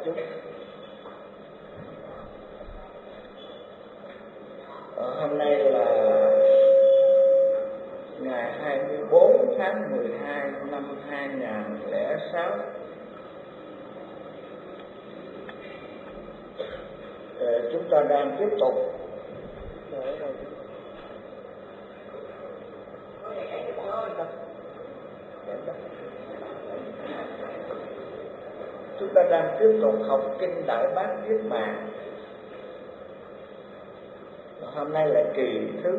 chút. Hôm nay là ngày 24 tháng 12 năm 2006. Chúng ta đang tiếp tục học kinh Đại Bát Niết Bàn. Hôm nay là kỳ thứ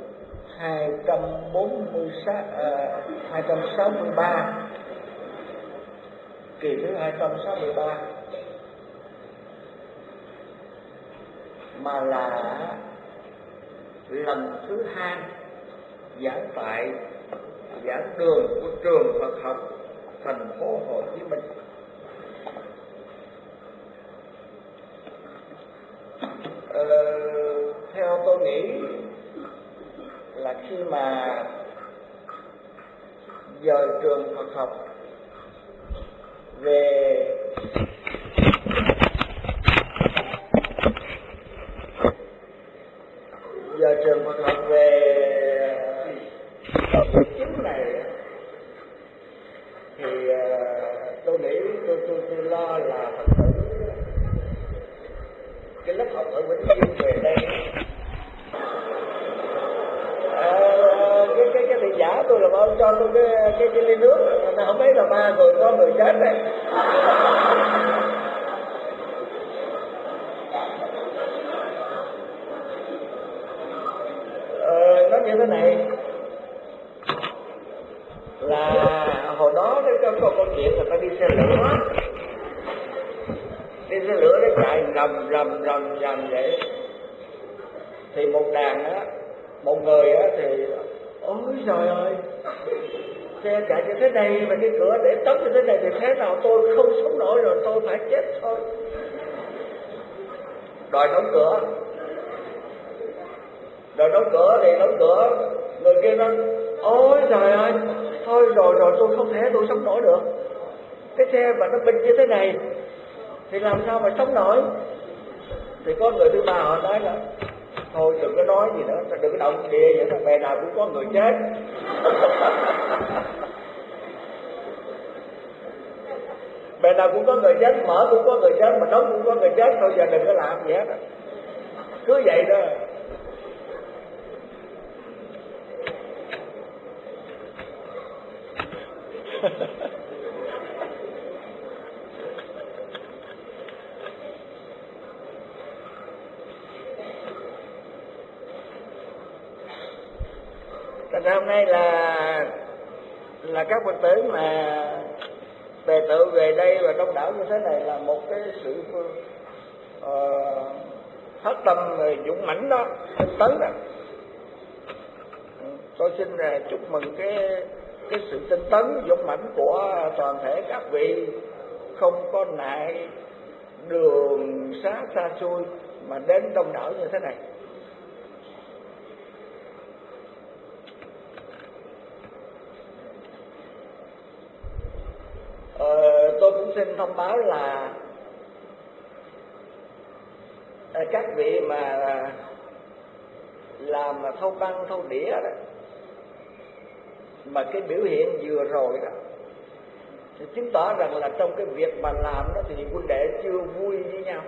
263, kỳ thứ 263, mà là lần thứ 2 giảng tại giảng đường của trường Phật học thành phố Hồ Chí Minh. Theo tôi nghĩ là khi mà giờ trường Phật học về chính này thì tôi nghĩ tôi lo là Phật tử cái lớp học ở Vĩnh Dương về đây, cái thầy giả tôi là ông cho tôi cái ly nước, mà không thấy là 3 người có người chết đây. Nó như thế này là hồi đó có câu chuyện là ta đi xe lửa nó chạy rầm vậy, thì một đàn á, một người á thì ôi trời ơi, xe chạy như thế này mà cái cửa để tốc như thế này thì thế nào tôi không sống nổi rồi, tôi phải chết thôi. Đòi đóng cửa thì đóng cửa, người kia nói ôi trời ơi, thôi rồi tôi không thể tôi sống nổi được, cái xe mà nó binh như thế này thì làm sao mà sống nổi. Thì có người thứ ba họ nói là thôi đừng có nói gì nữa, đừng có động địa vậy, là bè nào cũng có người chết. Bè nào cũng có người chết, mở cũng có người chết, mà đóng cũng có người chết, thôi giờ đừng có làm gì hết, cứ vậy đó. Thành ra hôm nay là các Phật tử mà về tự về đây và đông đảo như thế này là một cái sự phát tâm dũng mãnh đó, tinh tấn đó. Tôi xin chúc mừng cái sự tinh tấn dũng mãnh của toàn thể các vị, không có nại đường xá xa xôi mà đến đông đảo như thế này. Tôi cũng xin thông báo là các vị mà làm thâu băng thâu đĩa đó, mà cái biểu hiện vừa rồi đó thì chứng tỏ rằng là trong cái việc mà làm đó thì huynh đệ chưa vui với nhau.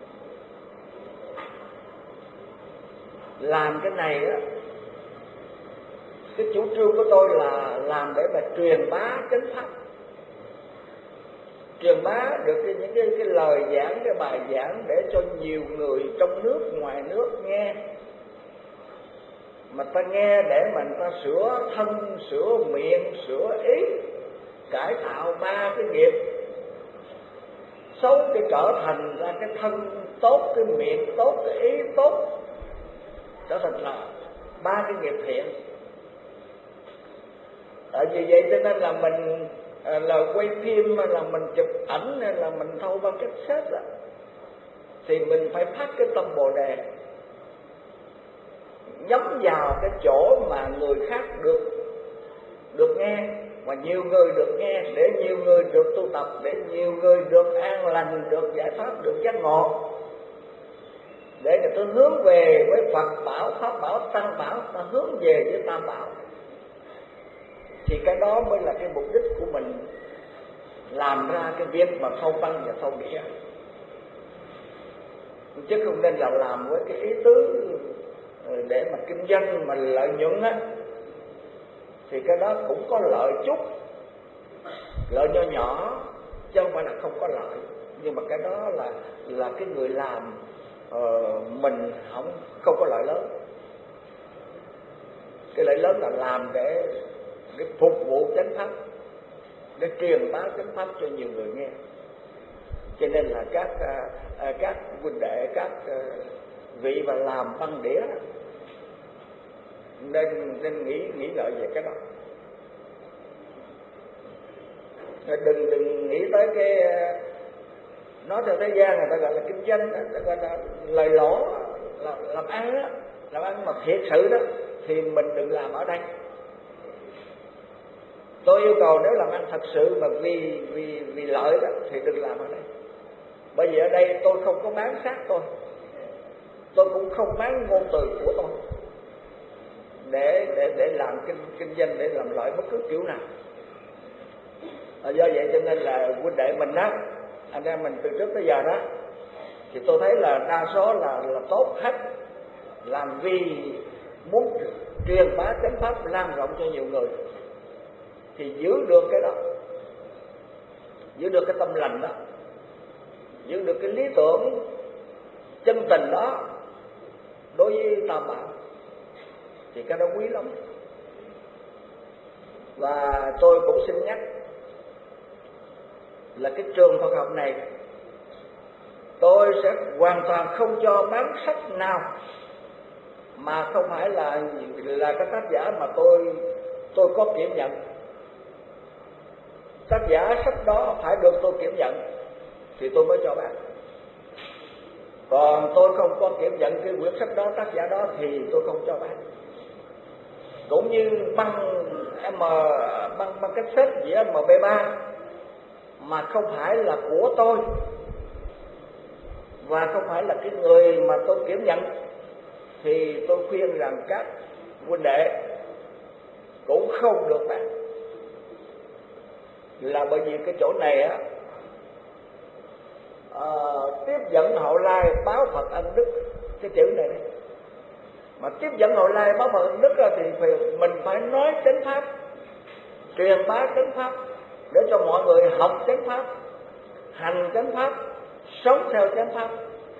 Làm cái này đó, cái chủ trương của tôi là làm để mà truyền bá chánh pháp, truyền bá được những cái lời giảng, cái bài giảng để cho nhiều người trong nước ngoài nước nghe, mà ta nghe để mà người ta sửa thân, sửa miệng, sửa ý, cải tạo 3 cái nghiệp xấu để trở thành ra cái thân tốt, cái miệng tốt, cái ý tốt, trở thành là 3 cái nghiệp thiện. Vì vậy cho nên là mình là quay phim, là mình chụp ảnh, hay là mình thâu băng cassette đó, thì mình phải phát cái tâm Bồ Đề, nhắm vào cái chỗ mà người khác được nghe, mà nhiều người được nghe, để nhiều người được tu tập, để nhiều người được an lành, được giải thoát, được giác ngộ, để người ta hướng về với Phật bảo, Pháp bảo, Tăng bảo, ta hướng về với Tam bảo, thì cái đó mới là cái mục đích của mình làm ra cái việc mà thâu văn và thâu nghĩa, chứ không nên là làm với cái ý tứ để mà kinh doanh mà lợi nhuận á, thì cái đó cũng có lợi chút, lợi nho nhỏ chứ không phải là không có lợi, nhưng mà cái đó là cái người làm mình không có lợi lớn. Cái lợi lớn là làm để phục vụ chánh pháp, để truyền bá chánh pháp cho nhiều người nghe. Cho nên là các huynh đệ, các vị mà làm băng đĩa nên nghĩ ngợi về cái đó. Đừng nghĩ tới cái nói theo thế gian người ta gọi là kinh doanh, người ta gọi là lời lỗ, làm ăn đó, làm ăn mà thiệt sự đó thì mình đừng làm ở đây. Tôi yêu cầu nếu làm ăn thật sự mà vì lợi đó thì đừng làm ở đây. Bởi vì ở đây tôi không có bán xác tôi cũng không bán ngôn từ của tôi để làm kinh doanh, để làm lợi bất cứ kiểu nào. Do vậy cho nên là huynh đệ mình đó, anh em mình từ trước tới giờ đó, thì tôi thấy là đa số là tốt hết, làm vì muốn truyền bá chánh pháp lan rộng cho nhiều người, thì giữ được cái đó, giữ được cái tâm lành đó, giữ được cái lý tưởng chân tình đó đối với Tam bảo, thì cái đó quý lắm. Và tôi cũng xin nhắc là cái trường Phật học này tôi sẽ hoàn toàn không cho bán sách nào mà không phải là cái tác giả mà tôi có kiểm nhận. Tác giả sách đó phải được tôi kiểm nhận thì tôi mới cho bán. Còn tôi không có kiểm nhận cái quyển sách đó, tác giả đó thì tôi không cho bán. Cũng như băng cassette gì MP3 mà không phải là của tôi và không phải là cái người mà tôi kiểm nhận, thì tôi khuyên rằng các huynh đệ cũng không được bán. Là bởi vì cái chỗ này á, tiếp dẫn hậu lai báo Phật ân đức, cái chữ này đấy. Mà tiếp dẫn hậu lai báo Phật ân đức thì mình phải nói chánh pháp, truyền bá chánh pháp để cho mọi người học chánh pháp, hành chánh pháp, sống theo chánh pháp.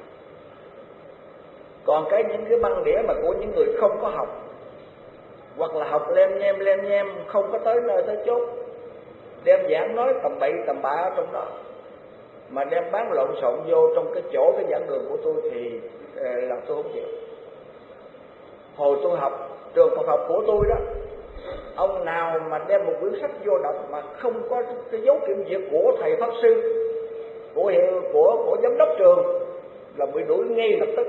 Còn những cái băng đĩa mà của những người không có học, hoặc là học lem nhem không có tới nơi tới chốt, đem giảng nói tầm bậy tầm bạ ở trong đó, mà đem bán lộn xộn vô trong cái chỗ cái giảng đường của tôi thì là tôi không chịu. Hồi tôi học trường Phật học của tôi đó, ông nào mà đem một quyển sách vô đọc mà không có cái dấu kiểm duyệt của thầy pháp sư, của giám đốc trường là bị đuổi ngay lập tức.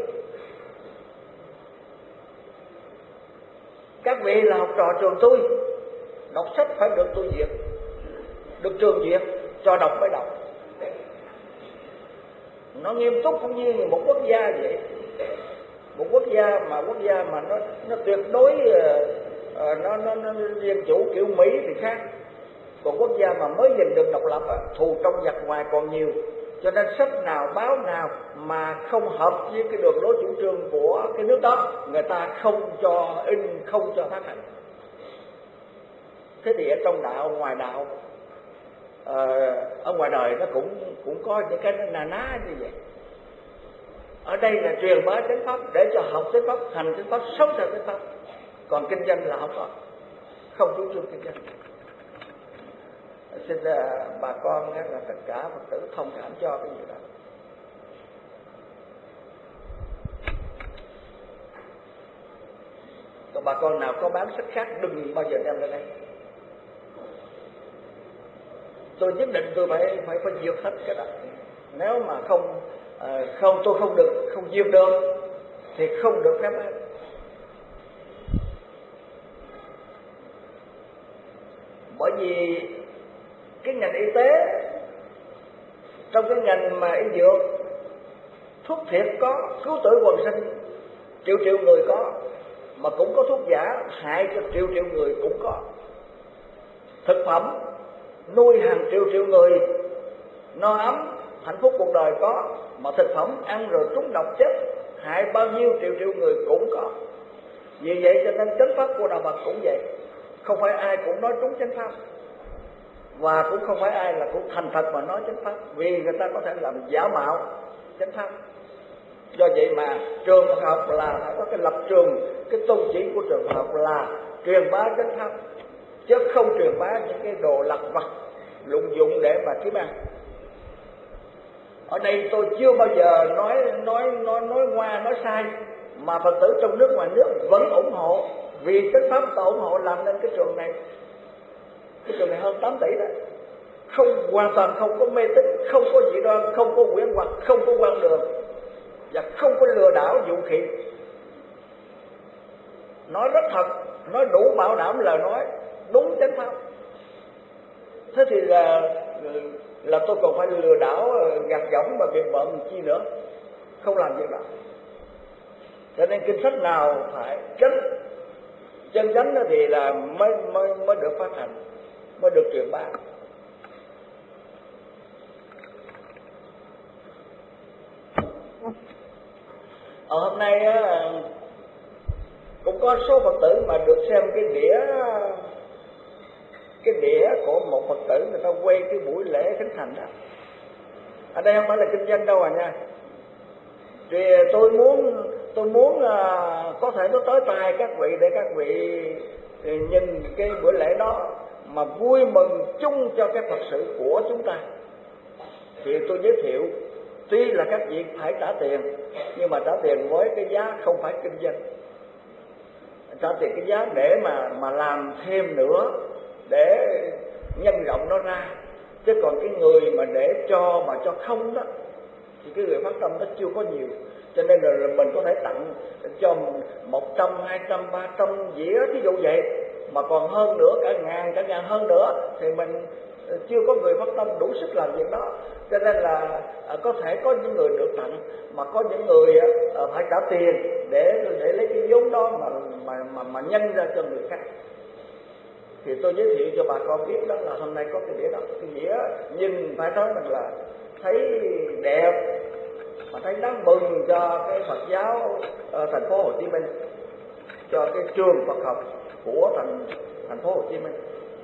Các vị là học trò trường tôi, đọc sách phải được tôi duyệt, được trường duyệt cho đọc mới đọc. Nó nghiêm túc cũng như một quốc gia vậy. Một quốc gia mà nó tuyệt đối nó dân chủ kiểu Mỹ thì khác. Còn quốc gia mà mới giành được độc lập, thù trong giặc ngoài còn nhiều. Cho nên sách nào, báo nào mà không hợp với cái đường lối chủ trương của cái nước đó, người ta không cho in, không cho phát hành. Thế thì ở trong đạo, ngoài đạo, ở ngoài đời nó cũng có những cái na ná như vậy. Ở đây là truyền bá chánh pháp để cho học chánh pháp, hành chánh pháp, sống theo chánh pháp. Còn kinh doanh là không chủ trương kinh doanh. Xin bà con là tất cả Phật tử thông cảm cho cái gì đó. Còn bà con nào có bán sách khác đừng bao giờ đem lên đây. Tôi nhất định tôi phải duyệt hết cái đó. Nếu mà tôi không duyệt được thì không được phép bán. Bởi vì cái ngành y tế, trong cái ngành mà y dược, thuốc thiệt có, cứu tử quần sinh, triệu triệu người có, mà cũng có thuốc giả hại cho triệu triệu người cũng có. Thực phẩm nuôi hàng triệu triệu người no ấm hạnh phúc cuộc đời có, mà thực phẩm ăn rồi trúng độc chết hại bao nhiêu triệu triệu người cũng có. Vì vậy cho nên chánh pháp của đạo Phật cũng vậy, không phải ai cũng nói trúng chánh pháp, và cũng không phải ai là cũng thành thật mà nói chánh pháp, vì người ta có thể làm giả mạo chánh pháp. Do vậy mà trường Phật học là phải có cái lập trường, cái tôn chỉ của trường Phật học là truyền bá chánh pháp, chứ không truyền bá những cái đồ lặt vặt lụng dụng để mà kiếm ăn. Ở đây tôi chưa bao giờ nói ngoa nói sai, mà Phật tử trong nước ngoài nước vẫn ủng hộ, vì chánh pháp ta ủng hộ làm nên cái trường này. Cái trường này hơn 8 tỷ đó, không, hoàn toàn không có mê tín, không có dị đoan, không có quyến hoặc, không có quan đường, và không có lừa đảo dụ khỉ. Nói rất thật, nói đủ bảo đảm lời nói đúng chánh pháp. Thế thì là tôi còn phải lừa đảo gạt gẫm và biện bợm chi nữa, không làm việc đó. Cho nên kinh sách nào phải chân chánh thì là mới được phát hành, mới được truyền bá. Hôm nay cũng có số Phật tử mà được xem cái đĩa của một Phật tử, người ta quay cái buổi lễ khánh thành đó. Ở đây không phải là kinh doanh đâu nha. Thì tôi muốn có thể nó tới tai các vị để các vị nhìn cái buổi lễ đó mà vui mừng chung cho cái Phật sự của chúng ta. Thì tôi giới thiệu, tuy là các vị phải trả tiền, nhưng mà trả tiền với cái giá không phải kinh doanh, trả tiền cái giá để mà làm thêm nữa, để nhân rộng nó ra. Chứ còn cái người mà để cho mà cho không đó thì cái người phát tâm nó chưa có nhiều. Cho nên là mình có thể tặng cho 100, 200, 300 dĩa ví dụ vậy, mà còn hơn nữa, cả ngàn hơn nữa, thì mình chưa có người phát tâm đủ sức làm việc đó. Cho nên là có thể có những người được tặng, mà có những người phải trả tiền để lấy cái vốn đó mà nhân ra cho người khác. Thì tôi giới thiệu cho bà con biết đó là hôm nay có cái đĩa đó. Cái đĩa nhìn phải nói rằng là thấy đẹp, mà thấy đáng mừng cho cái Phật giáo thành phố Hồ Chí Minh, cho cái trường Phật học của thành phố Hồ Chí Minh.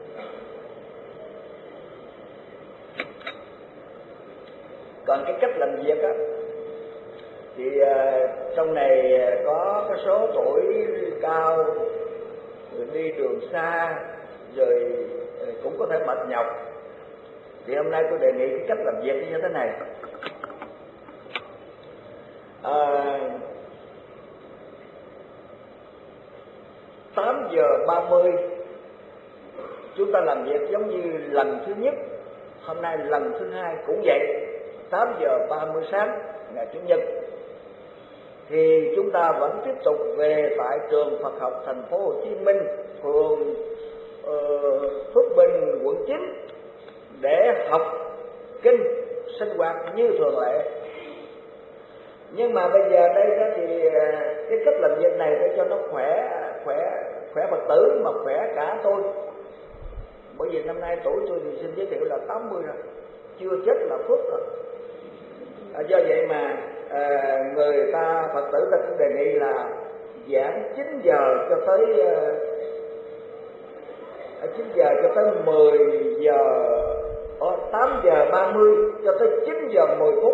Còn cái cách làm việc á thì trong này có cái số tuổi cao, rồi đi đường xa, rồi cũng có thể mệt nhọc. Thì hôm nay tôi đề nghị cái cách làm việc như thế này. 8:30 chúng ta làm việc giống như lần thứ nhất. Hôm nay lần thứ hai cũng vậy, 8:30 sáng ngày Chủ nhật. Thì chúng ta vẫn tiếp tục về tại trường Phật học thành phố Hồ Chí Minh, phường Phước Bình, quận 9 để học kinh sinh hoạt như thường lệ. Nhưng mà bây giờ đây đó thì cái cách làm việc này để cho nó khỏe Phật tử mà khỏe cả tôi. Bởi vì năm nay tuổi tôi thì xin giới thiệu là 80 rồi, chưa chết là phước rồi. Do vậy mà người ta Phật tử ta cũng đề nghị là giảng 9 giờ cho tới 10 giờ, 8:30 cho tới 9:10 phút.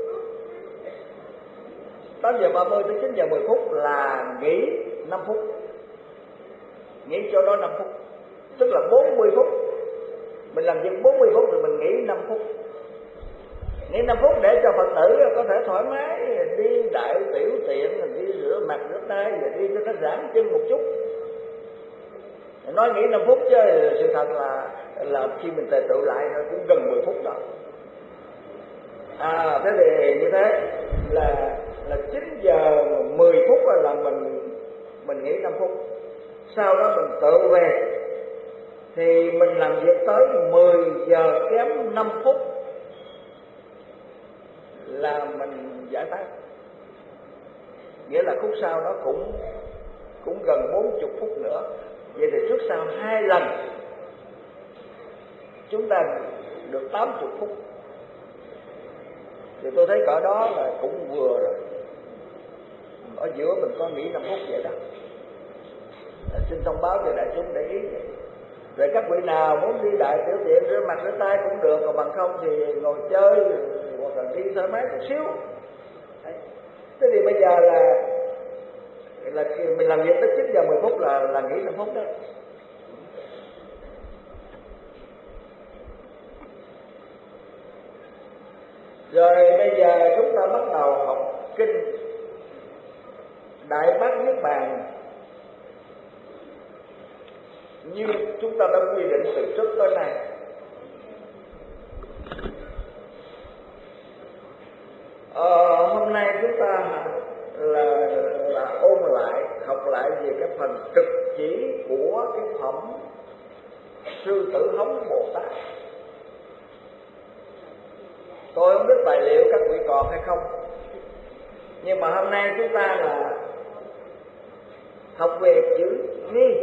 8:30 tới 9:10 phút là nghỉ 5 phút. Nghỉ cho đó 5 phút, tức là 40 phút. Mình làm việc 40 phút rồi mình nghỉ 5 phút. Nghỉ 5 phút để cho Phật tử có thể thoải mái đi đại tiểu tiện, đi rửa mặt rửa tay, rồi đi cho nó giãn chân một chút. Nói nghỉ 5 phút chứ sự thật là khi mình tề tựu lại nó cũng gần 10 phút đó. Thế thì như thế là 9:10 là mình nghỉ 5 phút. Sau đó mình tự về thì mình làm việc tới 10 giờ kém 5 phút là mình giải tán. Nghĩa là khúc sau đó cũng gần 40 phút nữa. Vậy thì trước sau 2 lần chúng ta được 80 phút. Thì tôi thấy cỡ đó là cũng vừa rồi. Ở giữa mình có nghỉ 5 phút vậy đó. Xin thông báo cho đại chúng để ý. Rồi các vị nào muốn đi đại tiểu tiện rửa mặt rửa tay cũng được, còn bằng không thì ngồi chơi hoặc là đi thoải mái chút xíu. Đấy. Thế thì bây giờ là mình làm việc tới 9 giờ 10 phút là nghỉ 5 phút đó. Rồi bây giờ chúng ta bắt đầu học kinh Đại Bát Niết Bàn như chúng ta đã quy định từ trước tới nay. Hôm nay chúng ta là ôn lại, học lại về cái phần trực chỉ của cái phẩm Sư Tử Hống Bồ Tát. Tôi không biết tài liệu các vị còn hay không, nhưng mà hôm nay chúng ta là học về chữ nghi.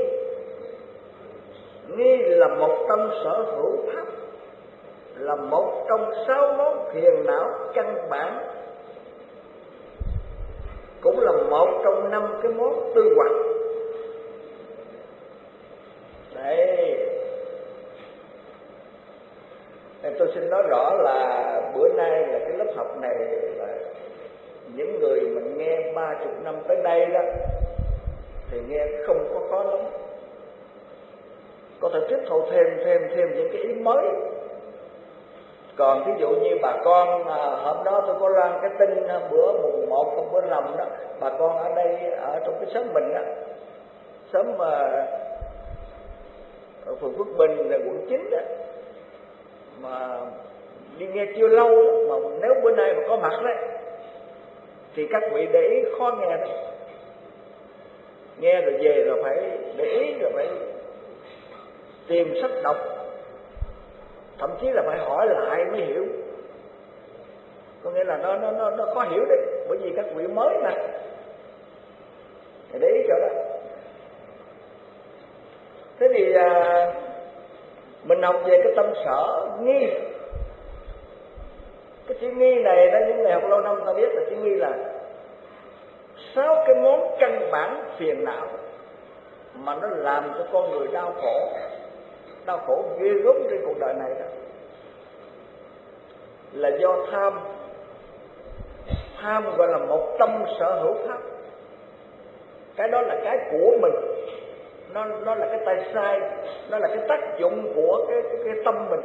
Nghi là một trong sở hữu pháp, là một trong 6 món phiền não căn bản, cũng là một trong 5 cái món tư hoặc. Đấy, tôi xin nói rõ là bữa nay là cái lớp học này là những người mình nghe 30 năm tới đây đó thì nghe không có khó lắm, có thể tiếp thu thêm những cái ý mới. Còn ví dụ như bà con hôm đó tôi có loan cái tin bữa mùng 1 không bữa rằm đó, bà con ở đây ở trong cái xóm mình đó, xóm ở phường Phước Bình là quận 9 đó, mà đi nghe chưa lâu đó, mà nếu bữa nay mà có mặt đấy thì các vị để ý khó nghe đấy. Nghe rồi về rồi phải để ý, rồi phải tìm sách đọc, thậm chí là phải hỏi lại mới hiểu. Có nghĩa là nó khó hiểu đấy, bởi vì các vị mới mà. Để ý chỗ đó. Thế thì mình học về cái tâm sở nghi. Cái chữ nghi này đó, những người học lâu năm ta biết là chữ nghi là 6 cái món căn bản phiền não mà nó làm cho con người đau khổ ghê gớm trên cuộc đời này đó, là do tham. Tham gọi là một tâm sở hữu pháp. Cái đó là cái của mình, nó là cái tay sai, nó là cái tác dụng của cái tâm mình,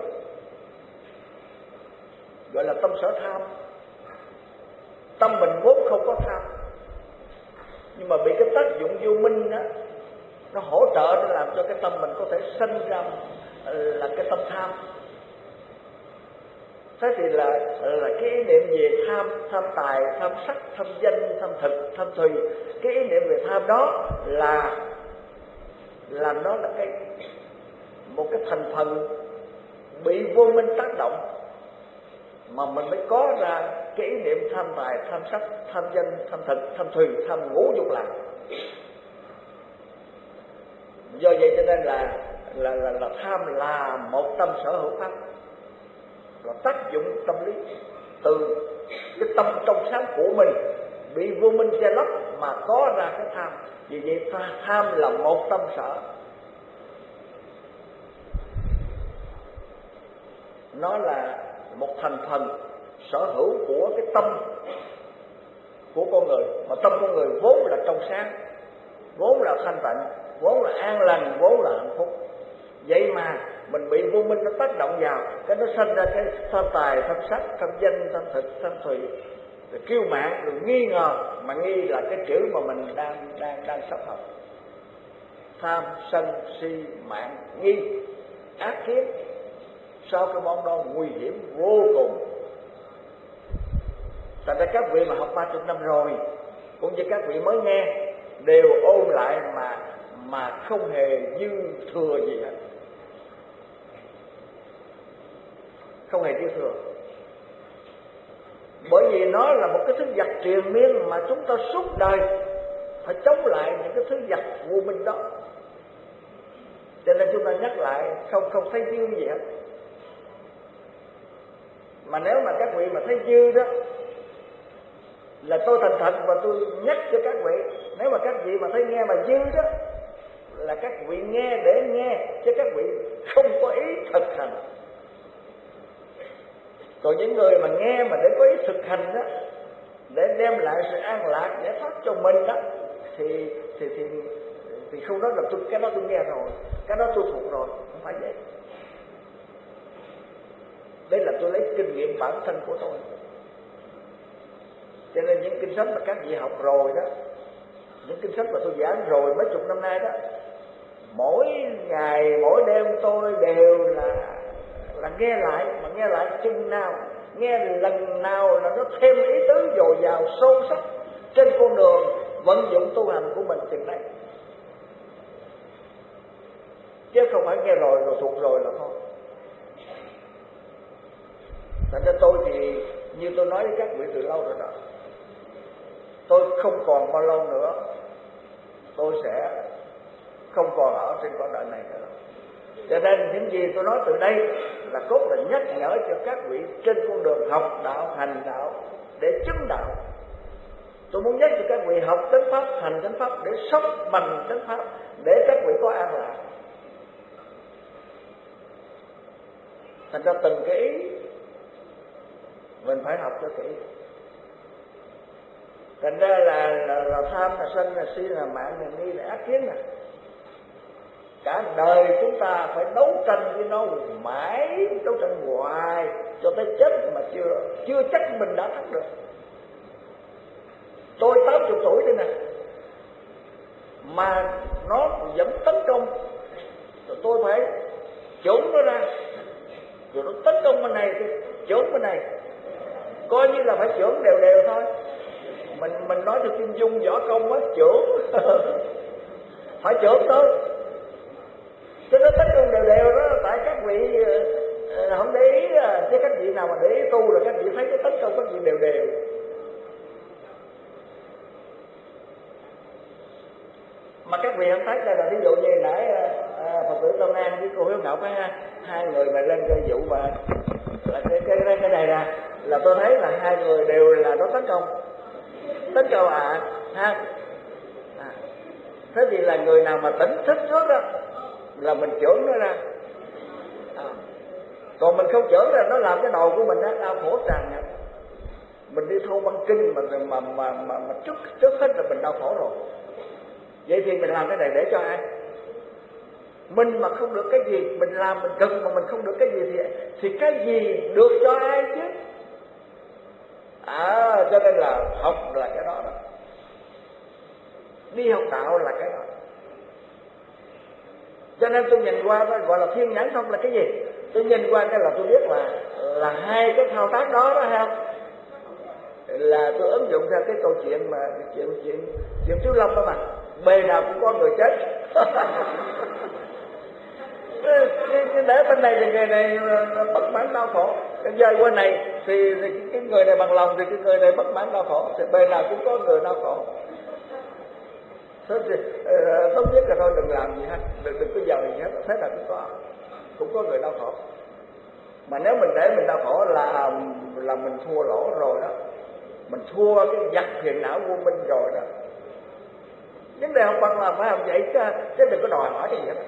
gọi là tâm sở tham. Tâm mình vốn không có tham, nhưng mà bị cái tác dụng vô minh đó, nó hỗ trợ nó làm cho cái tâm mình có thể sinh ra là cái tâm tham. Thế thì là cái ý niệm về tham tài, tham sắc, tham danh, tham thực, tham thùy. Cái ý niệm về tham đó là nó là một cái thành phần bị vô minh tác động, mà mình mới có ra cái ý niệm tham tài, tham sắc, tham danh, tham thực, tham thùy, tham ngũ dục lạc. Do vậy cho nên là tham là một tâm sở hữu pháp, là tác dụng tâm lý từ cái tâm trong sáng của mình bị vô minh che lấp mà có ra cái tham. Vì vậy tham là một tâm sở, nó là một thành phần sở hữu của cái tâm của con người. Mà tâm con người vốn là trong sáng, vốn là thanh tịnh, vốn là an lành, vốn là hạnh phúc. Vậy mà mình bị vô minh nó tác động vào, cái nó sinh ra cái tham tài, tham sắc, tham danh, tham thực, tham thùy, rồi kiêu mạn, rồi nghi ngờ. Mà nghi là cái chữ mà mình đang sắp học. Tham, sân, si, mạn, nghi, ác kiến. Sau cái món đó nguy hiểm vô cùng. Thành ra các vị mà học 30 năm rồi, cũng như các vị mới nghe, đều ôn lại mà không hề dư thừa gì hết. không hề dư thừa. Bởi vì nó là một cái thứ vật triền miên mà chúng ta suốt đời phải chống lại những cái thứ vật vô minh đó. Cho nên chúng ta nhắc lại không thấy dư gì hết. Mà nếu mà các vị mà thấy dư đó là tôi thành thật và tôi nhắc cho các vị. Nếu mà các vị mà thấy nghe mà dư đó là các vị nghe để nghe, chứ các vị không có ý thực hành. Còn những người mà nghe mà để có ý thực hành đó, để đem lại sự an lạc, giải thoát cho mình đó, thì không nói là cái đó tôi nghe rồi, cái đó tôi thuộc rồi, không phải vậy. Đấy là tôi lấy kinh nghiệm bản thân của tôi. Cho nên những kinh sách mà các vị học rồi đó, những kinh sách mà tôi giảng rồi mấy chục năm nay đó, mỗi ngày mỗi đêm tôi đều là nghe lại, mà nghe lại chừng nào, nghe lần nào là nó thêm ý tứ dồi dào sâu sắc trên con đường vận dụng tu hành của mình chừng đấy. Chứ không phải nghe rồi thuộc rồi là thôi. Thành ra tôi thì như tôi nói với các vị từ lâu rồi đó, tôi không còn bao lâu nữa tôi sẽ không còn ở trên cõi đời này nữa. Cho nên những gì tôi nói từ đây là cốt là nhắc nhở cho các vị trên con đường học đạo, hành đạo để chứng đạo. Tôi muốn nhắc cho các vị học chánh pháp, hành chánh pháp để sống bằng chánh pháp, để các vị có an lạc. Thành ra từng cái ý mình phải học cho kỹ. Thành ra là tham, là sân, là si, là mạng, là nghi, là ác kiến này. Cả đời chúng ta phải đấu tranh với nó mãi, đấu tranh hoài cho tới chết mà chưa chắc mình đã thắng được. Tôi 80 tuổi đây nè, mà nó vẫn tấn công, rồi tôi phải chưởng nó ra, rồi nó tấn công bên này thì chưởng bên này, coi như là phải chưởng đều đều thôi. Mình nói theo Kim Dung võ công á, chưởng phải chưởng thôi. Chứ nó tấn công đều đều đó, tại các vị không để ý, chứ các vị nào mà để ý tu rồi các vị thấy cái tấn công các vị đều đều. Mà các vị không thấy đây là ví dụ như nãy Phật tử Tâm An với cô Hiếu Ngọc á, hai người mà lên cái vụ mà là cái này là tôi thấy là hai người đều là nó tấn công ha. Thế thì là người nào mà tỉnh thức trước đó là mình chưởng nó ra, còn mình không chưởng là nó làm cái đầu của mình á đau khổ tràn ngập. Mình đi thu băng kinh mà trước hết là mình đau khổ rồi. Vậy thì mình làm cái này để cho ai? Mình mà không được cái gì, mình làm mình cực mà mình không được cái gì thì cái gì được cho ai chứ? Cho nên là học là cái đó. Đi học đạo là cái đó. Cho nên tôi nhìn qua đó gọi là thiên nhãn thông là cái gì? Tôi nhìn qua cái là tôi biết là hai cái thao tác đó ha, là tôi ứng dụng ra cái câu chuyện mà chuyện Tiếu Long đó mà. Bề nào cũng có người chết. Để bên này thì người này bất mãn đau khổ, rơi qua này thì cái người này bằng lòng thì cái người này bất mãn đau khổ, thì bề nào cũng có người đau khổ. Thế thì tốt nhất là thôi đừng làm gì hết, đừng có giàu gì hết, thế là cũng có người đau khổ. Mà nếu mình để mình đau khổ là mình thua lỗ rồi đó, mình thua cái vật phiền não vô minh rồi đó. Vấn đề học Phật là phải làm vậy chứ đừng có đòi hỏi cái gì hết.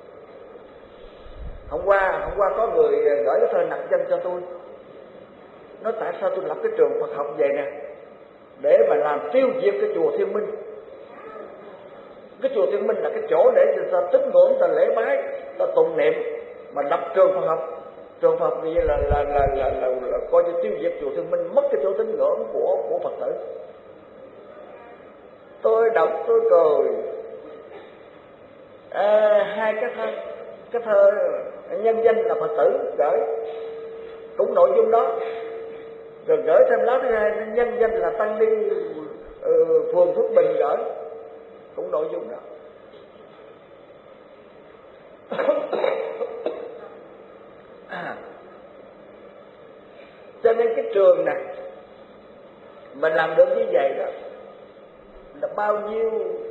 Hôm qua có người gửi cái thơ nặc danh cho tôi, nói tại sao tôi lập cái trường Phật học vậy nè, để mà làm tiêu diệt cái chùa Thiên Minh. Cái chùa Thiên Minh là cái chỗ để người ta tín ngưỡng, ta lễ bái, ta tụng niệm, mà lập trường Phật học. Trường Phật như là coi như tiêu diệt chùa Thiên Minh, mất cái chỗ tín ngưỡng của Phật tử. Tôi đọc tôi cười. Hai cái thơ nhân danh là Phật tử gửi cũng nội dung đó, rồi gửi thêm lá thứ hai nhân danh là Tăng Ni phường Phước Bình gửi cũng nội dung đó. cho nên cái trường này mình làm được như vậy đó là bao nhiêu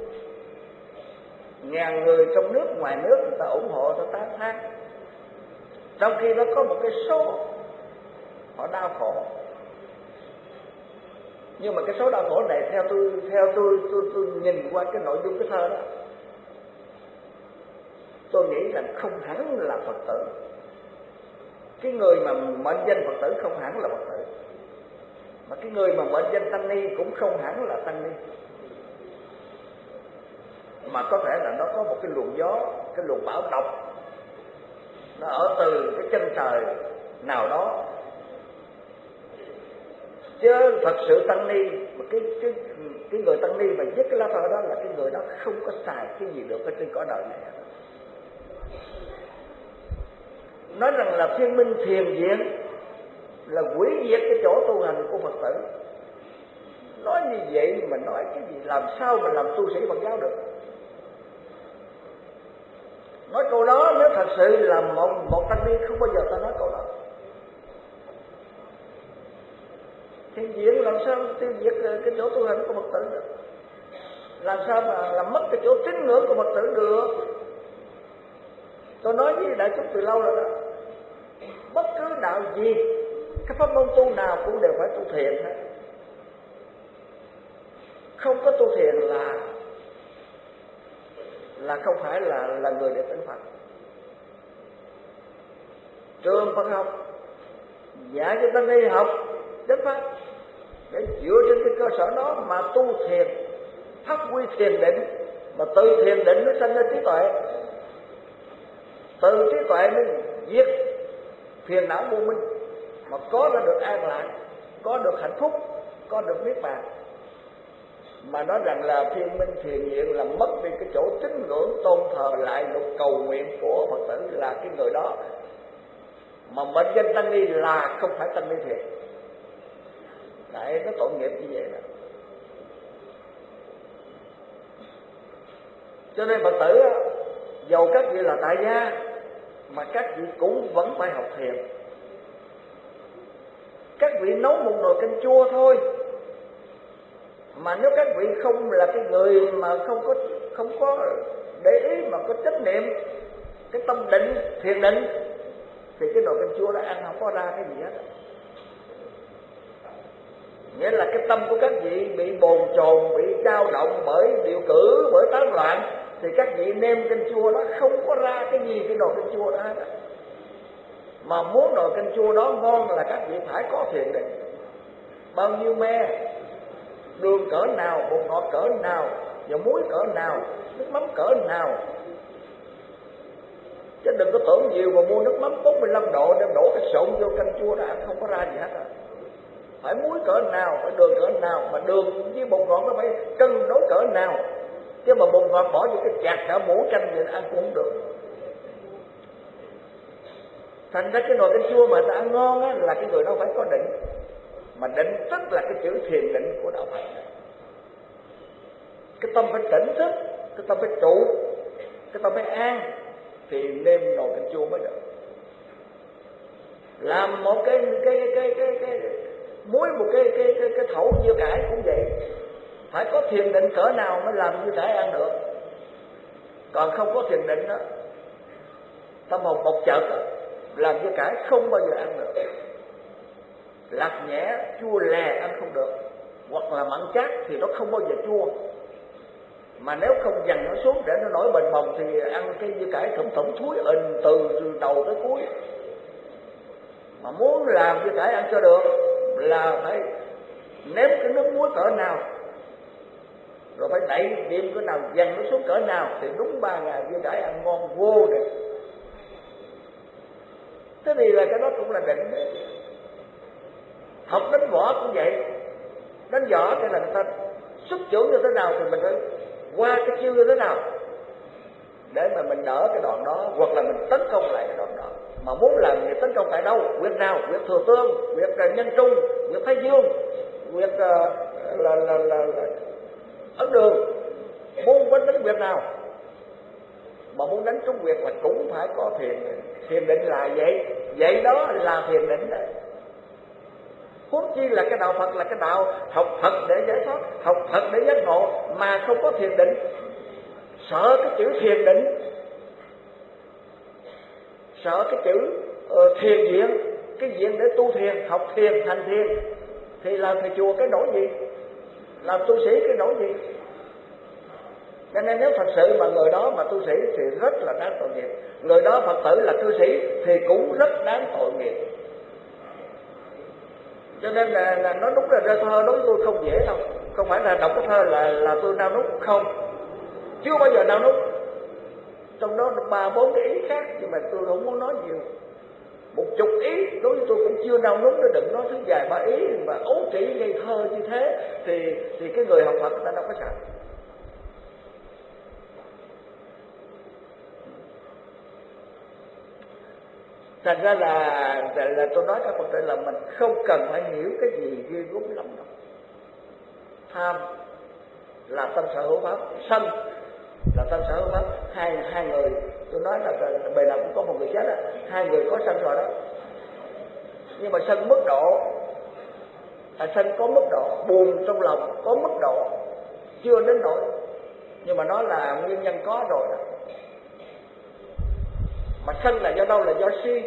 ngàn người trong nước ngoài nước người ta ủng hộ, người ta tán thán. Trong khi nó có một cái số họ đau khổ, nhưng mà cái số đau khổ này theo tôi nhìn qua cái nội dung cái thơ đó, tôi nghĩ rằng không hẳn là Phật tử. Cái người mà mệnh danh Phật tử không hẳn là Phật tử, mà cái người mà mệnh danh tăng ni cũng không hẳn là tăng ni, mà có thể là nó có một cái luồng gió, cái luồng bão độc nó ở từ cái chân trời nào đó. Chứ thật sự tăng ni, cái người tăng ni mà viết cái lá thơ đó là cái người đó không có xài cái gì được ở trên cõi đời này. Nói rằng là Thiên Minh Thiền Viện là hủy diệt cái chỗ tu hành của Phật tử. Nói như vậy mà nói cái gì, làm sao mà làm tu sĩ Phật giáo được? Nói câu đó nếu thật sự là một tăng ni không bao giờ ta nói câu đó. Thiền viện làm sao tiêu diệt cái chỗ tu hành của Phật tử được? Làm sao mà làm mất cái chỗ tín ngưỡng của Phật tử được? Tôi nói với đại chúng từ lâu rồi đó, bất cứ đạo gì, cái pháp môn tu nào cũng đều phải tu thiền hết. Không có tu thiền là không phải là người đệ tử Phật. Trường Phật học dạy cho tăng ni học chánh pháp để dựa trên cái cơ sở đó mà tu thiền, phát huy thiền định, mà từ thiền định nó sanh ra trí tuệ, từ trí tuệ mới diệt phiền não vô minh, mà có ra được an lạc, có được hạnh phúc, có được niết bàn. Mà nói rằng là Thiên Minh Thiền Viện là mất đi cái chỗ tín ngưỡng tôn thờ lại lục cầu nguyện của Phật tử, là cái người đó mà mệnh danh tăng ni là không phải tăng ni thiệt. Đấy, nó tội nghiệp như vậy đó. Cho nên Phật tử dầu các vị là tại gia mà các vị cũng vẫn phải học thiền. Các vị nấu một nồi canh chua thôi, mà nếu các vị không là cái người mà không có để ý mà có trách niệm, cái tâm định, thiền định, thì cái nồi canh chua đó ăn không có ra cái gì hết. Nghĩa là cái tâm của các vị bị bồn chồn, bị dao động bởi điều cử, bởi tán loạn, thì các vị nêm canh chua đó không có ra cái gì cái nồi canh chua đó hết. Mà muốn nồi canh chua đó ngon là các vị phải có thiền định. Bao nhiêu me, đường cỡ nào, bột ngọt cỡ nào, dầu muối cỡ nào, nước mắm cỡ nào. Chứ đừng có tưởng nhiều mà mua nước mắm 45 độ đem đổ cái sộn vô canh chua đó ăn không có ra gì hết rồi. Phải muối cỡ nào, phải đường cỡ nào, mà đường với bột ngọt nó phải cân đối cỡ nào. Chứ mà bột ngọt bỏ vô cái chạc cả muỗng canh vậy ăn cũng không được. Thành ra cái nồi canh chua mà ta ăn ngon á, là cái người đó phải có định. Mà định tức là cái chữ thiền định của đạo Phật. Cái tâm phải tỉnh thức, cái tâm phải trụ, cái tâm phải an, thì nêm nồi canh chua mới được. Làm một cái muối một cái thẩu dưa cải cũng vậy, phải có thiền định cỡ nào mới làm dưa cải ăn được. Còn không có thiền định đó, tâm hồn bộc chợt đó, làm dưa cải không bao giờ ăn được. Lạc nhẽ, chua lè ăn không được, hoặc là mặn chát thì nó không bao giờ chua. Mà nếu không dằn nó xuống để nó nổi bềnh bồng thì ăn cái dưa cải thủng thủng thúi ình từ đầu tới cuối. Mà muốn làm dưa cải ăn cho được là phải nếm cái nước muối cỡ nào, rồi phải đẩy điểm cỡ nào, dằn nó xuống cỡ nào, thì đúng 3 ngày dưa cải ăn ngon vô được. Thế thì là cái đó cũng là định đấy. Học đánh võ cũng vậy. Đánh võ thì là người ta xuất trưởng như thế nào thì mình phải qua cái chiêu như thế nào để mà mình đỡ cái đoạn đó, hoặc là mình tấn công lại cái đoạn đó. Mà muốn làm việc tấn công tại đâu, việc nào, việc thừa tương, việc nhân trung, việc thái dương, việc là ấn đường, muốn đánh việc nào mà muốn đánh trúng việc là cũng phải có thiền định là vậy. Vậy đó là thiền định đấy. Huống chi là cái đạo Phật là cái đạo học Phật để giải thoát, học Phật để giác ngộ, mà không có thiền định. Sợ cái chữ thiền định, sợ cái chữ thiền viện, cái viện để tu thiền, học thiền, thành thiền, thì làm thầy chùa cái nỗi gì, làm tu sĩ cái nỗi gì. Cho nên nếu thật sự mà người đó mà tu sĩ thì rất là đáng tội nghiệp, người đó Phật tử là cư sĩ thì cũng rất đáng tội nghiệp. Cho nên là nó đúng là ra thơ đối với tôi không dễ đâu. Không phải là đọc cái thơ là tôi nao nút, không, chưa bao giờ nao nút. Trong đó 3-4 cái ý khác, nhưng mà tôi không muốn nói nhiều. 10 ý đối với tôi cũng chưa nao nút, nó đừng nói thứ dài 3 ý mà ấu trĩ ngây thơ như thế thì cái người học Phật người ta đâu có sợ. Thành ra là tôi nói các Phật tử là mình không cần phải hiểu cái gì ghê gớm lắm đâu. Tham là tâm sở hữu pháp, sân là tâm sở hữu pháp. Hai người, tôi nói là bề nào cũng có một người chết á, hai người có sân rồi đó. Nhưng mà sân mức độ, sân có mức độ, buồn trong lòng có mức độ, chưa đến nỗi, nhưng mà nó là nguyên nhân có rồi đó. Mà sân là do đâu? Là do si,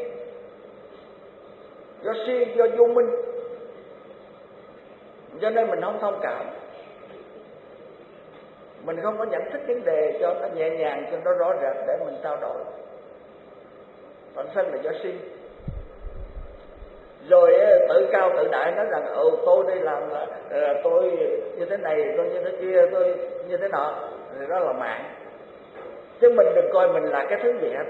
do vô minh. Cho nên mình không thông cảm, mình không có nhận thức vấn đề cho nó nhẹ nhàng, cho nó rõ rệt để mình trao đổi. Còn sân là do si. Rồi tự cao tự đại nói rằng tôi đây làm tôi như thế này, tôi như thế kia, tôi như thế nọ, thì đó là mạng. Chứ mình đừng coi mình là cái thứ gì hết.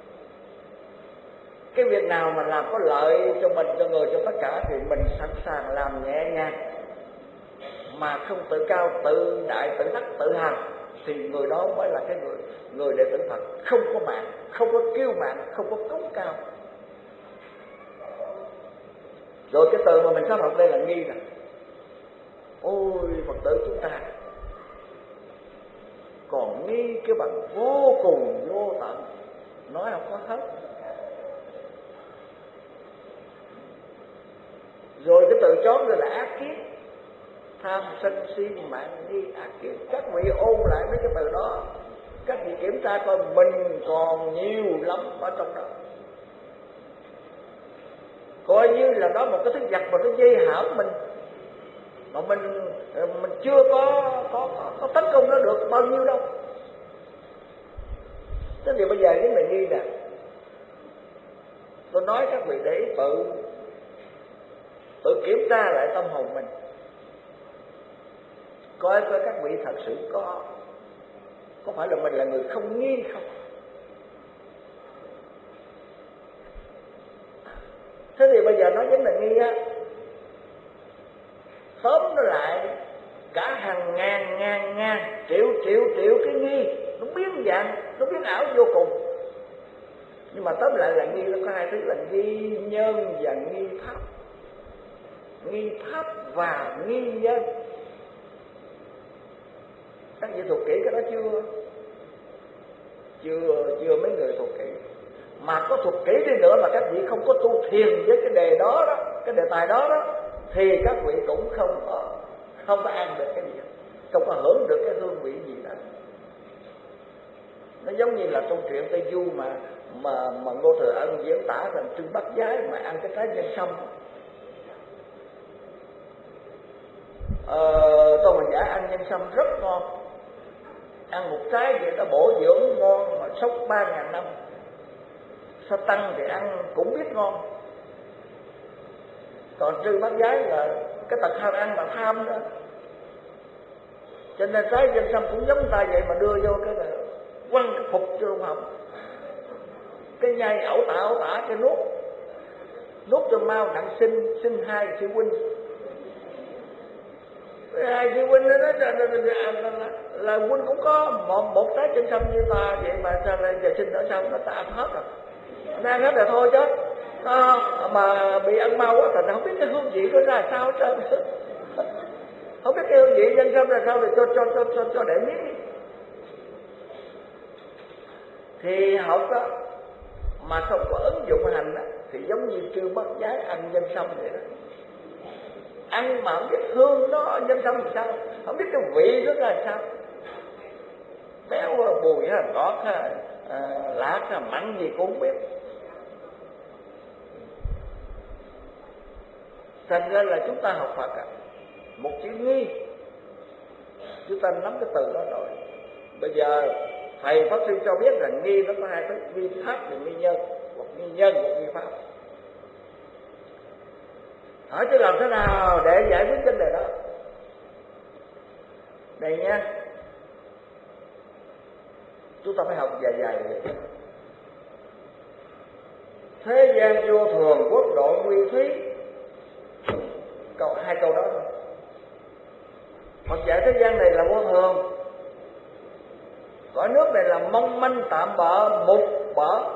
Cái việc nào mà làm có lợi cho mình, cho người, cho tất cả thì mình sẵn sàng làm nhẹ nhàng, mà không tự cao, tự đại, tự đắc, tự hào, thì người đó mới là cái người đệ tử Phật. Không có mạng, không có kiêu mạng, không có cống cao. Rồi cái từ mà mình sắp học đây là nghi nè. Ôi Phật tử chúng ta còn nghi cái bằng vô cùng vô tận, nói không có hết. Rồi cái từ chót rồi là ác kiết, tham sân si mạng nghi ác kiết. Các vị ôn lại mấy cái từ đó, các vị kiểm tra coi mình còn nhiều lắm ở trong đó. Coi như là đó một cái thứ vật mà nó dây hãm mình, mà mình chưa có tấn công nó được bao nhiêu đâu. Thế thì bây giờ cái này nghi nè, tôi nói các vị để tự kiểm tra lại tâm hồn mình, coi các vị thật sự có phải là mình là người không nghi không. Thế thì bây giờ nói vấn đề nghi á, tóm nó lại cả hàng ngàn triệu cái nghi, nó biến dạng, nó biến ảo vô cùng. Nhưng mà tóm lại là nghi nó có hai thứ là nghi nhân và nghi pháp. Nghi pháp và nghi nhân. Các vị thuộc kỹ cái đó chưa? Chưa mấy người thuộc kỹ. Mà có thuộc kỹ đi nữa mà các vị không có tu thiền với cái đề đó đó, cái đề tài đó thì các vị cũng không có ăn được cái gì, không có hưởng được cái hương vị gì đó. Nó giống như là trong truyện Tây Du mà Ngô Thừa Ân diễn tả rằng Trương Bát Giới mà ăn cái trái nhân sâm. Tô Hoài Giải ăn nhân sâm rất ngon, ăn một trái vậy nó bổ dưỡng ngon mà sống 3.000 năm. Sa Tăng thì ăn cũng biết ngon. Còn Trương Bát Giới là cái tật tham ăn mà tham nữa, cho nên trái nhân sâm cũng giống ta vậy, mà đưa vô cái là quăng cái phục cho trong họng, cái nhai ẩu tả cái nuốt cho mau nặng sinh 2 sư huynh. 2 sư huynh đó là huynh cũng có một trái chân sâm như ta vậy, mà sao lại giờ sinh ở sau nó ta ăn hết rồi, nó ăn hết rồi thôi chứ. Mà bị ăn mau quá thành không biết cái hương vị nó ra sao hết trơn. Không biết cái hương vị nhân sâm là sao thì cho để miếng. Thì học đó mà không có ứng dụng hành đó, thì giống như Trương Bát Giới ăn nhân sâm vậy đó. ăn mà không biết hương nó nhân sâm làm sao, không biết cái vị nó là sao, béo bùi hay ngọt hay lát hay mặn gì cũng không biết. Thành ra là chúng ta học Phật một chữ nghi, chúng ta nắm cái từ đó rồi. Bây giờ thầy Pháp Sư cho biết rằng nghi nó có hai cái, nghi pháp và nghi nhân, một nghi nhân một nghi pháp. Hỏi chứ làm thế nào để giải quyết vấn đề đó? Đây nha, chúng ta phải học dài vậy. Thế gian vô thường, quốc độ quy thúy, hai câu đó thôi. Phật dạy thế gian này là vô thường, cõi nước này là mong manh tạm bợ mục bở.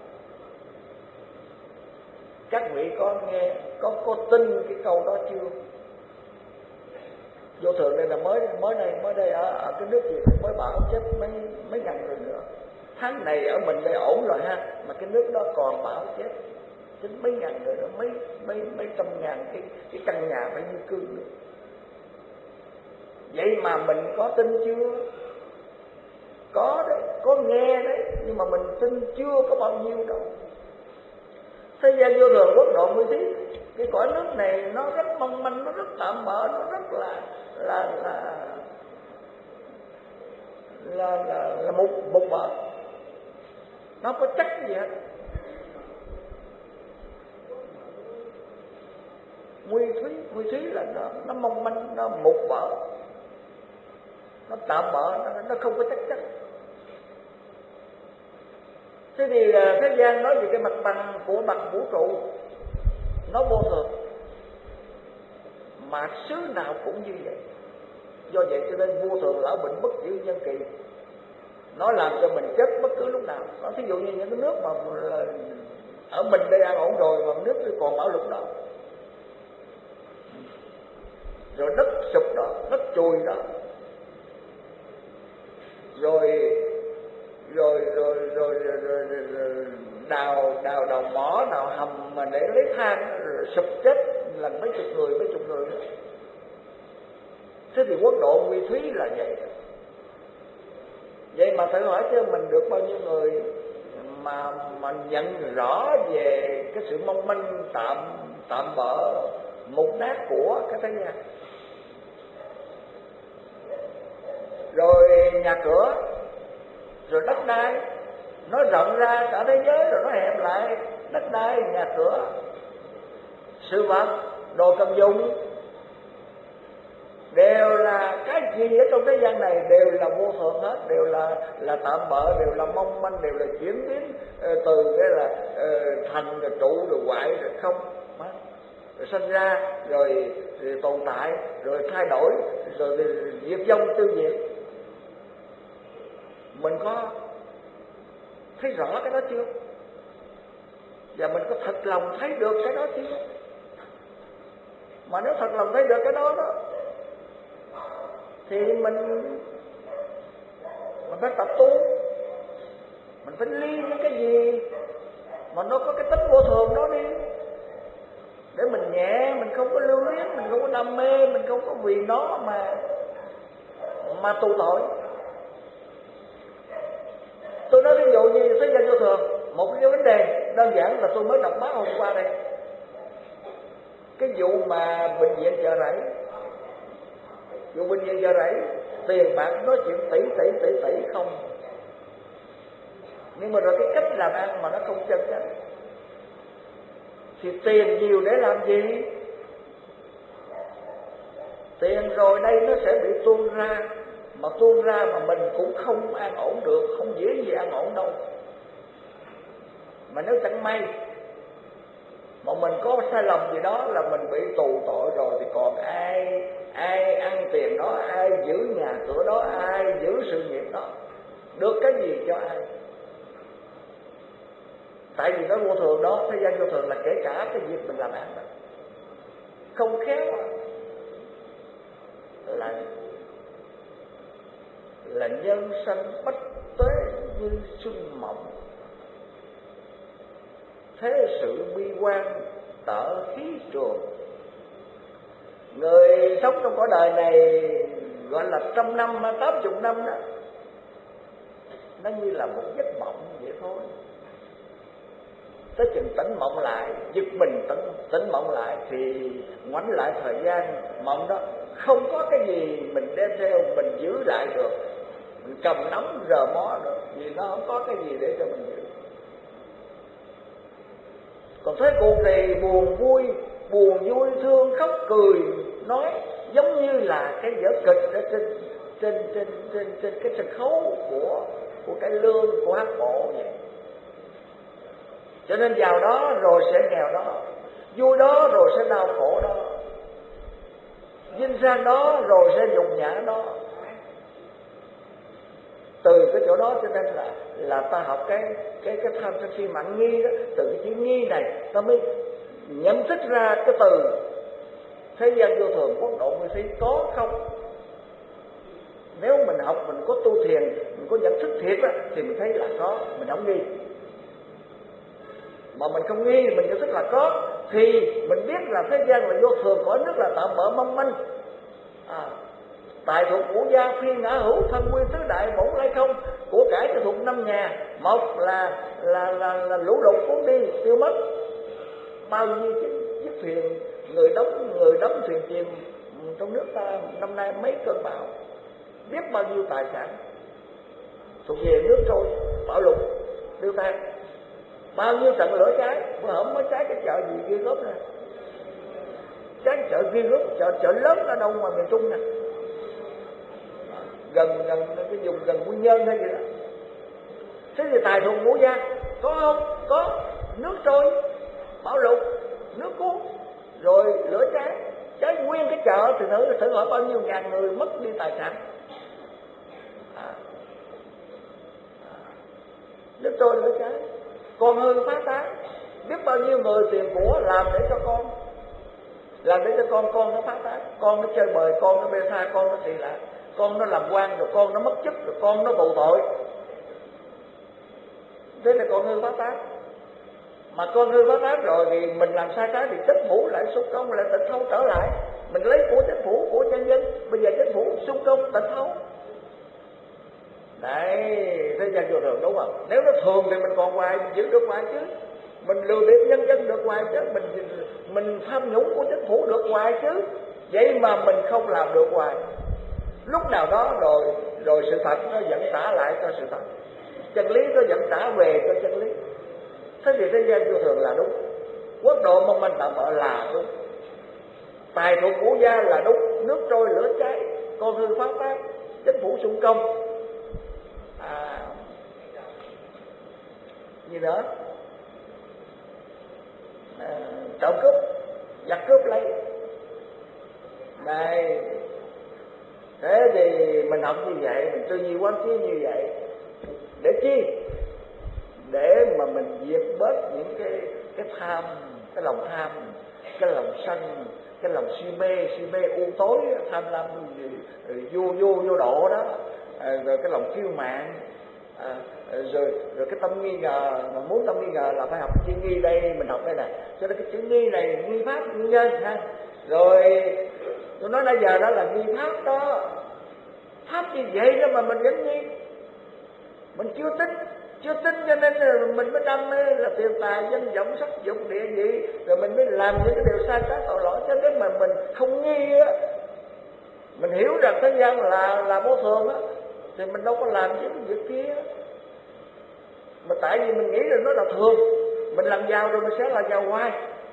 Các vị có nghe, có tin cái câu đó chưa? Vô thường đây là mới đây ở cái nước gì mới bão chết mấy ngàn người nữa. Tháng này ở mình đây ổn rồi ha, mà cái nước đó còn bão chết mấy ngàn người nữa, mấy trăm ngàn cái căn nhà phải như cương nữa. Vậy mà mình có tin chưa? Có đấy, có nghe đấy, nhưng mà mình tin chưa có bao nhiêu đâu. Thế gian vô thường quốc độ mới thí, cái cõi nước này nó rất mong manh, nó rất tạm bợ, nó rất là một bờ, nó không có chắc gì hết. Nguy thúy là nó mong manh, nó một bờ, nó tạm bợ, nó không có chắc chắn. Thế thì thế gian nói về cái mặt bằng của mặt vũ trụ nó vô thường, mà xứ nào cũng như vậy. Do vậy cho nên vô thường lão bệnh bất diệu nhân kỳ, nó làm cho mình chết bất cứ lúc nào. Nó thí dụ như những cái nước mà ở mình đây ăn ổn rồi mà nước còn bão lụt đó, rồi đất sụp đó, đất chùi đó, rồi đào mỏ, đào hầm mà để lấy than, sụp chết lần mấy chục người nữa. Thế thì quốc độ nguy thúy là vậy. Vậy mà thử hỏi cho mình được bao nhiêu người mà nhận rõ về cái sự mong manh tạm bợ mục nát của cái thế gian. Rồi nhà cửa, rồi đất đai, nó rộng ra cả thế giới rồi nó hẹp lại. Đất đai, nhà cửa, sự vật, đồ cầm dụng đều là cái gì ở trong thế gian này đều là vô thường hết, đều là tạm bợ, đều là mong manh, đều là chuyển biến từ cái là thành rồi trụ rồi hoại rồi không, rồi sinh ra rồi tồn tại rồi thay đổi rồi diệt vong tiêu diệt. Mình có thấy rõ cái đó chưa? Và mình có thật lòng thấy được cái đó chưa? Mà nếu thật lòng thấy được cái đó thì mình phải tập tu, mình phải ly những cái gì mà nó có cái tính vô thường đó đi, để mình nhẹ, mình không có lưu luyến, mình không có đam mê, mình không có vì nó mà tù tội. Tôi nói ví dụ như thế gian vô thường, một cái vấn đề đơn giản là tôi mới đọc báo hôm qua đây, cái vụ mà bệnh viện Chợ Rẫy, vụ bệnh viện Chợ Rẫy, tiền bạc nói chuyện tỷ không, nhưng mà rồi cái cách làm ăn mà nó không chân chánh. Thì tiền nhiều để làm gì? Tiền rồi đây nó sẽ bị tuôn ra, mà tuôn ra mà mình cũng không an ổn được, không dễ gì an ổn đâu. Mà nếu chẳng may mà mình có sai lầm gì đó là mình bị tù tội rồi, thì còn ai ăn tiền đó, ai giữ nhà cửa đó, ai giữ sự nghiệp đó, được cái gì cho ai? Tại vì nó vô thường đó, thế gian vô thường là kể cả cái việc mình làm ăn đó, không khéo là nhân sanh bách tế như xuân mộng, thế sự bi quan tở khí trường, Người sống trong cõi đời này gọi là 100 năm hay 80 năm đó, nó như là một giấc mộng vậy thôi. Tới chừng tỉnh mộng lại, giật mình tỉnh mộng lại thì ngoảnh lại thời gian mộng đó, không có cái gì mình đem theo mình giữ lại được, mình cầm nắm rờ mó được, vì nó không có cái gì để cho mình giữ. Còn thế cuộc thì buồn vui thương khóc cười nói, giống như là cái vở kịch ở trên cái sân khấu của cải lương, của hát bộ vậy. Cho nên giàu đó rồi sẽ nghèo đó, vui đó rồi sẽ đau khổ đó, vinh sang đó rồi sẽ nhục nhã đó. Từ cái chỗ đó cho nên là ta học cái tham sân si mạng nghi đó, từ cái chữ nghi này ta mới nhận thức ra cái từ thế gian vô thường, quốc độ nguyên thủy có không. Nếu mình học, mình có tu thiền, mình có nhận thức thiệt á, thì mình thấy là có, mình không nghi. Mà mình không nghi, mình nhận thức là có, thì mình biết là thế gian là vô thường, cõi nước là tạm bỡ mong manh. Tài thuộc ngũ gia phi ngã hữu, thân nguyên tứ đại bổn lai không, của cải cho thuộc 5 nhà. Một là lũ lụt cuốn đi tiêu mất, bao nhiêu chiếc thuyền, người đóng thuyền chìm trong nước ta năm nay mấy cơn bão, biết bao nhiêu tài sản thuộc về nước trôi, bão lụt tiêu tan, bao nhiêu trận lửa cháy. Bữa hổm mới cháy cái chợ gì ghê gớm nè, cháy chợ ghê gớm, chợ lớn ở đâu ngoài miền Trung nè, gần cái vùng gần Quy Nhơn hay gì đó. Thế thì tài thuộc ngũ gia có không? Có. Nước trôi, bão lụt, nước cuốn, rồi lửa cháy nguyên cái chợ, thì thử hỏi bao nhiêu ngàn người mất đi tài sản. Nước trôi lửa cháy, con hư phá tán, biết bao nhiêu người tiền của làm để cho con nó phá tán, con nó chơi bời, con nó bê tha, con nó tị lạc, con nó làm quan, rồi con nó mất chức, rồi con nó tù tội. Thế là con hư phá tán. Mà con hư phá tán rồi thì mình làm sai trái thì chính phủ lại xung công, lại tịch thu trở lại. Mình lấy của chính phủ, của nhân dân, bây giờ chính phủ xung công tịch thu. Đấy, thế gian vô thường đúng không? Nếu nó thường thì mình còn hoài, mình giữ được hoài chứ. Mình lừa bịp nhân dân được hoài chứ, mình tham nhũng của chính phủ được hoài chứ. Vậy mà mình không làm được hoài. Lúc nào đó rồi sự thật nó dẫn trả lại cho sự thật, chân lý nó dẫn trả về cho chân lý. Thế thì thế gian vô thường là đúng, quốc độ mong manh tạm bợ là đúng, tài thuộc ngũ gia là đúng, nước trôi lửa cháy, con hư phá tán, chính phủ xung công. Gì nữa? Trộm cướp, giặc cướp lấy. Này, thế thì mình học như vậy, mình tư duy quán chiếu như vậy để chi? Để mà mình diệt bớt những cái tham, cái lòng tham, cái lòng sân, cái lòng si mê u tối, tham lam vô độ đó, rồi cái lòng kiêu mạn, rồi cái tâm nghi ngờ. Mà muốn tâm nghi ngờ là phải học chữ nghi đây, mình học đây nè. Cho nên cái chữ nghi này, nghi pháp, nghi nhân ha. Rồi tôi nói nãy giờ đó là nghi pháp đó. Pháp như vậy đó mà mình vẫn nghi, mình chưa tin cho nên là mình mới đâm là tiền tài danh vọng sắc dục địa vị, rồi mình mới làm những cái điều sai trái tội lỗi. Cho nên mà mình không nghi á, mình hiểu rằng thế gian là vô thường á, thì mình đâu có làm những việc kia. Mà tại vì mình nghĩ là nó là thường, mình làm giàu rồi mình sẽ là giàu hoài.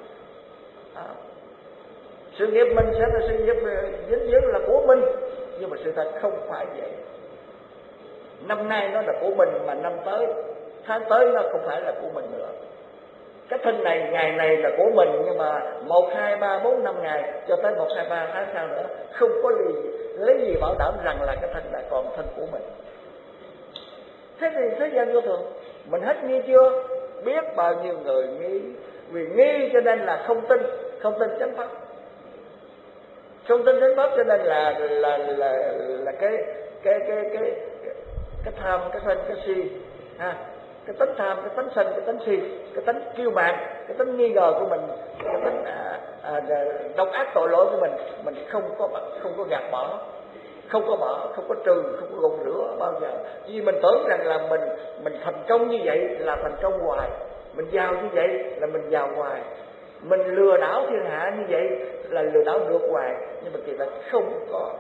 Sự nghiệp mình sẽ là sự nghiệp vĩnh viễn là của mình. Nhưng mà sự thật không phải vậy. Năm nay nó là của mình, mà năm tới, tháng tới nó không phải là của mình nữa. Cái thân này, ngày này là của mình, nhưng mà 1, 2, 3, 4, 5 ngày cho tới 1, 2, 3 tháng sau nữa, không có lấy gì bảo đảm rằng là cái thân này còn thân của mình. Thế thì thế gian vô thường, mình hết nghi chưa? Biết bao nhiêu người nghi, vì nghi cho nên là không tin chánh pháp. Không tin chánh pháp cho nên là cái tham, cái sân, cái si ha, cái tánh tham, cái tánh sân, cái tánh si, cái tánh kiêu mạn, cái tánh nghi ngờ của mình, cái tánh độc ác tội lỗi của mình không có gạt bỏ, không có trừ, không có gột rửa bao giờ. Vì mình tưởng rằng là mình thành công như vậy là thành công hoài, mình giàu như vậy là mình giàu hoài, mình lừa đảo thiên hạ như vậy là lừa đảo được hoài. Nhưng mà kỳ thực không có.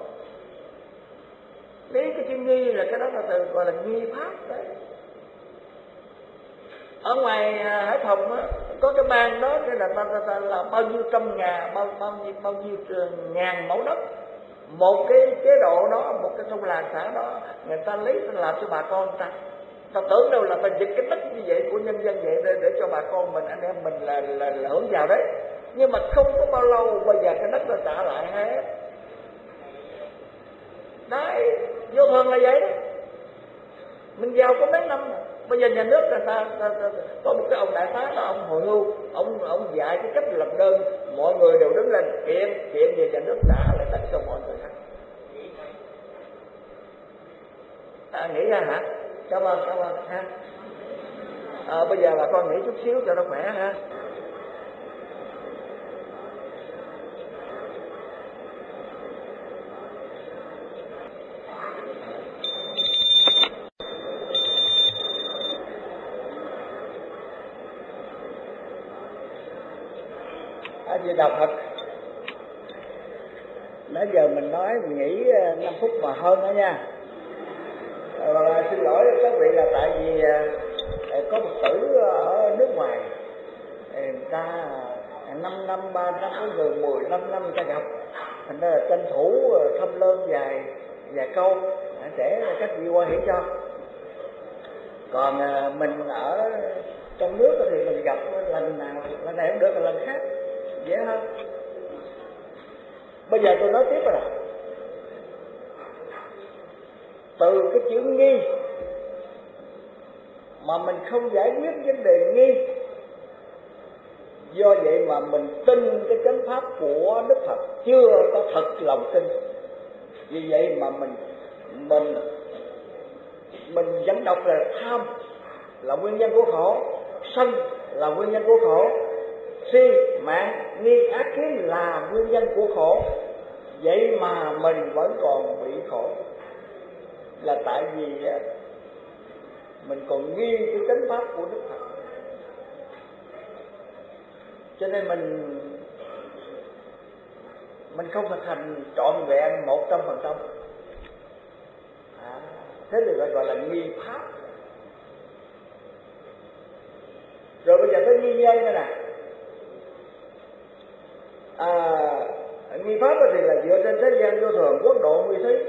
Lấy cái chữ nghi là cái đó là gọi là nghi pháp đấy. Ở ngoài Hải Phòng á, có cái bang đó cái là bao nhiêu trăm ngàn, bao nhiêu ngàn mẫu đất, một cái chế độ đó, một cái thôn làng xã đó, người ta lấy ta làm cho bà con ta tưởng đâu là ta giật cái đất như vậy của nhân dân vậy để cho bà con mình, anh em mình là hưởng vào đấy. Nhưng mà không có bao lâu bây giờ cái đất nó trả lại hết. Đấy, vô thường là vậy đó. Mình giàu có mấy năm, bây giờ nhà nước người ta có một cái ông đại tá là ông hồi hưu, ông dạy cái cách làm đơn, mọi người đều đứng lên kiện về nhà nước trả lại đất cho mọi người hết. Nghĩ ra hả? Cảm ơn ha. Bây giờ bà con nghỉ chút xíu cho nó khỏe ha. Di Đà Phật. Nãy giờ mình nói mình nghỉ 5 phút mà hơn đó nha. Xin lỗi các vị là tại vì có một tử ở nước ngoài, người ta 5 năm, 3 năm, có người 15 năm người ta gặp, thành ra là tranh thủ thăm lơn vài câu để các vị qua hiểu cho. Còn mình ở trong nước thì mình gặp lần này không được là lần khác, dễ hơn. Bây giờ tôi nói tiếp rồi nè. Từ cái chữ nghi mà mình không giải quyết vấn đề nghi, do vậy mà mình tin cái chánh pháp của Đức Phật chưa có thật lòng tin. Vì vậy mà mình vẫn đọc là tham là nguyên nhân của khổ, sân là nguyên nhân của khổ, si mạng nghi ác kiến là nguyên nhân của khổ. Vậy mà mình vẫn còn bị khổ, là tại vì mình còn nghi cái chánh pháp của Đức Phật. Cho nên mình không thực hành trọn vẹn 100%. Thế thì gọi là nghi pháp. Rồi bây giờ tới nghi nhân đây nè. Nghi pháp thì là dựa trên thế gian vô thường, quốc độ nguy thí,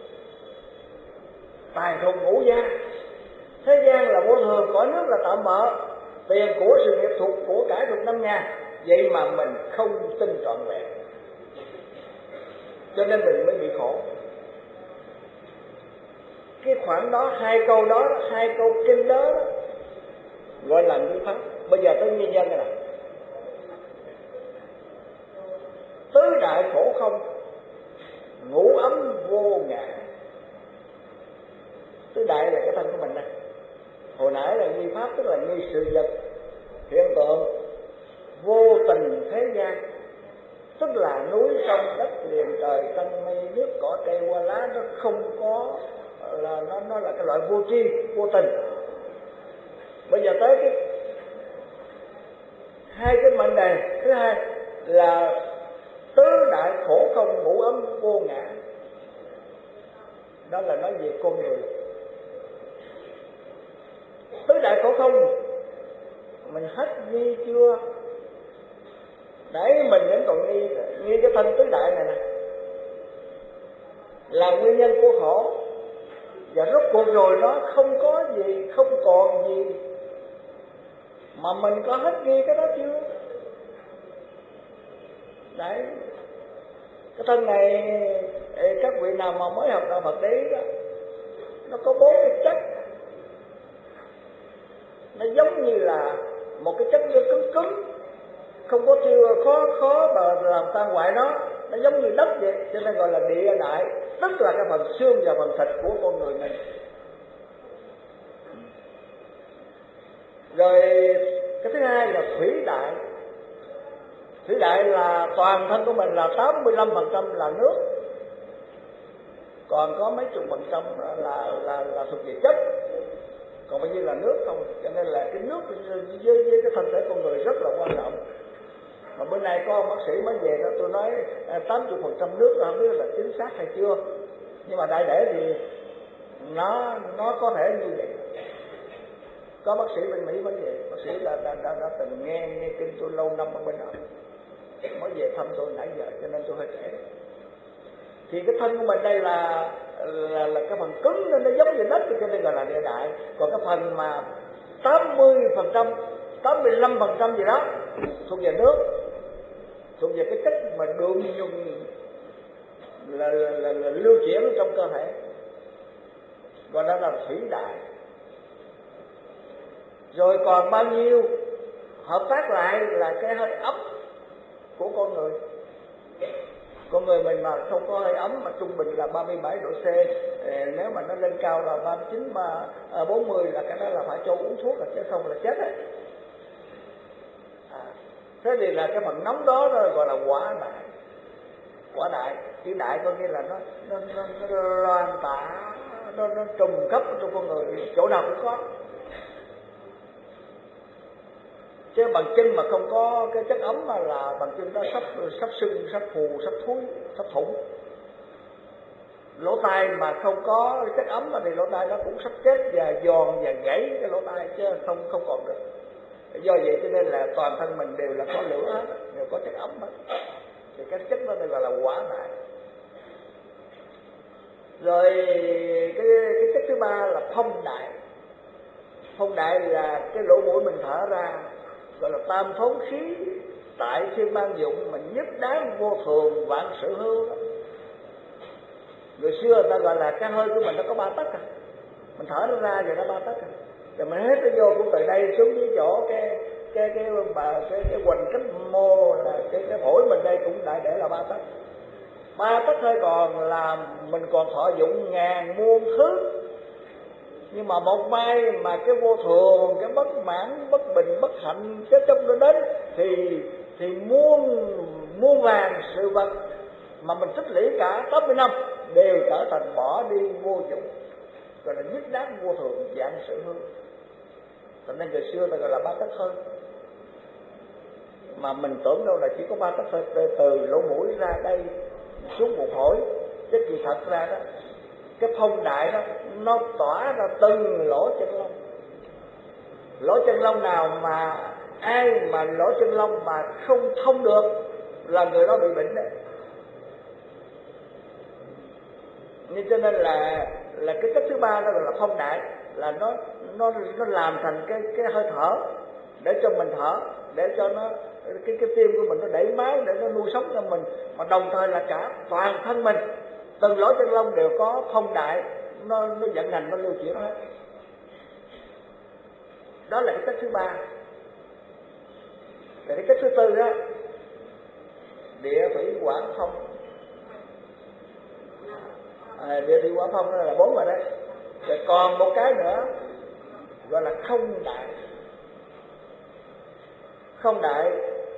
tài thùng ngũ gia. Thế gian là vô thường, cõi nước là tạm bợ, tiền của sự nghiệp thuộc của cải thuộc 5 nhà. Vậy mà mình không tin trọn vẹn, cho nên mình mới bị khổ. Cái khoảng đó, hai câu kinh đó gọi là nghi pháp. Bây giờ tới nguyên nhân này. Tứ đại khổ không, ngũ ấm vô ngã. Tứ đại là cái thân của mình đây. Hồi nãy là nghi pháp, tức là nghi sự vật, hiện tượng, vô tình thế gian, tức là núi sông đất liền trời tân mây nước cỏ cây hoa lá, nó không có, là nó là cái loại vô tri, vô tình. Bây giờ tới hai cái mệnh đề thứ hai là tứ đại khổ không, ngũ ấm vô ngã. Đó là nói về con người. Tứ đại khổ không mình hết nghi chưa? Đấy, mình vẫn còn nghi cái thân tứ đại này nè là nguyên nhân của khổ. Và rốt cuộc rồi nó không có gì, không còn gì mà mình có hết nghi cái đó chưa? Đấy, cái thân này các vị nào mà mới học đạo Phật đấy đó, nó có 4 cái chất. Nó giống như là một cái chất cứng cứng, không có tiêu khó mà làm tan hoại nó giống như đất vậy. Cho nên gọi là địa đại, tức là cái phần xương và phần thịt của con người mình. Rồi cái thứ hai là thủy đại. Thủy đại là toàn thân của mình là 85% là nước, còn có mấy chục phần trăm là thuộc về chất, còn bao nhiêu là nước không. Cho nên là cái nước với cái thân thể con người rất là quan trọng. Mà bữa nay có ông bác sĩ mới về đó, tôi nói 80% nước, không biết là chính xác hay chưa, nhưng mà đại để thì nó có thể như vậy. Có bác sĩ bên Mỹ mới về, bác sĩ đã từng nghe kinh tôi lâu năm ở bên đó, mới về thăm tôi nãy giờ, cho nên tôi hơi trễ. Thì cái thân của mình đây là cái phần cứng nên nó giống như đất, cho nên gọi là địa đại. Còn cái phần mà 80%, 85% gì đó thuộc về nước, thuộc về cái chất mà đường dùng là lưu chuyển trong cơ thể, gọi đó là thủy đại. Rồi còn bao nhiêu hợp tác lại là cái hơi ấm của con người. Con người mình mà không có hơi ấm, mà trung bình là 37 độ C, nếu mà nó lên cao là 39, 40 là cái đó là phải cho uống thuốc, là chứ không là chết đấy. Thế thì là cái phần nóng đó gọi là quả đại. Quả đại, chữ đại có nghĩa là nó loan tỏa, nó trùng khắp trong con người, chỗ nào cũng có. Chứ bằng chân mà không có cái chất ấm mà là bằng chân đó sắp sưng, sắp phù, sắp thúi, sắp thủng. Lỗ tai mà không có chất ấm thì lỗ tai nó cũng sắp chết và giòn và gãy cái lỗ tai, chứ không còn được. Do vậy cho nên là toàn thân mình đều là có lửa hết, đều có chất ấm hết. Thì cái chất đó gọi là quả đại. Rồi cái chất thứ ba là phong đại. Phong đại là cái lỗ mũi mình thở ra, gọi là tam thốn khí, tại thiên ban dụng, mình nhất đáng vô thường vạn sự hư đó. Người xưa người ta gọi là cái hơi của mình nó có 3 tấc mình thở nó ra rồi nó 3 tấc rồi mình hết nó vô cũng từ đây xuống dưới chỗ cái hoành cách mô, là cái phổi mình đây cũng đại để là 3 tấc. 3 tấc hơi còn là mình còn thọ dụng ngàn muôn thứ. Nhưng mà một mai mà cái vô thường, cái bất mãn, bất bình, bất hạnh cái trong nó đến thì muôn vàng sự vật mà mình tích lũy cả 80 năm đều trở thành bỏ đi vô dụng, gọi là nhất đáng vô thường vạn sự hư. Cho nên người xưa ta gọi là 3 tấc hơi. Mà mình tưởng đâu là chỉ có 3 tấc hơi từ lỗ mũi ra đây xuống bụng phổi, chứ kỳ thật ra đó cái phong đại đó nó tỏa ra từng lỗ chân lông. Lỗ chân lông nào mà ai mà lỗ chân lông mà không thông được là người đó bị bệnh đấy. Nên cho nên là cái chất thứ ba đó là phong đại, là nó làm thành cái hơi thở để cho mình thở, để cho nó cái tim của mình nó đẩy máu để nó nuôi sống cho mình, mà đồng thời là cả toàn thân mình từng lỗ chân lông đều có phong đại, nó vận hành, nó lưu chuyển hết. Đó là cái chất thứ ba. Rồi cái chất thứ tư đó, địa thủy hỏa phong. Địa thủy hỏa phong đó là 4 rồi đấy. Rồi còn một cái nữa gọi là không đại. Không đại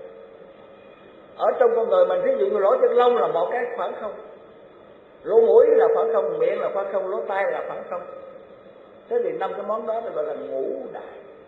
ở trong con người mình, ví dụ như lỗ chân lông là một cái khoảng không, lỗ mũi là khoảng không, miệng là khoảng không, lỗ tai là khoảng không. Thế thì 5 cái món đó gọi là ngũ đại.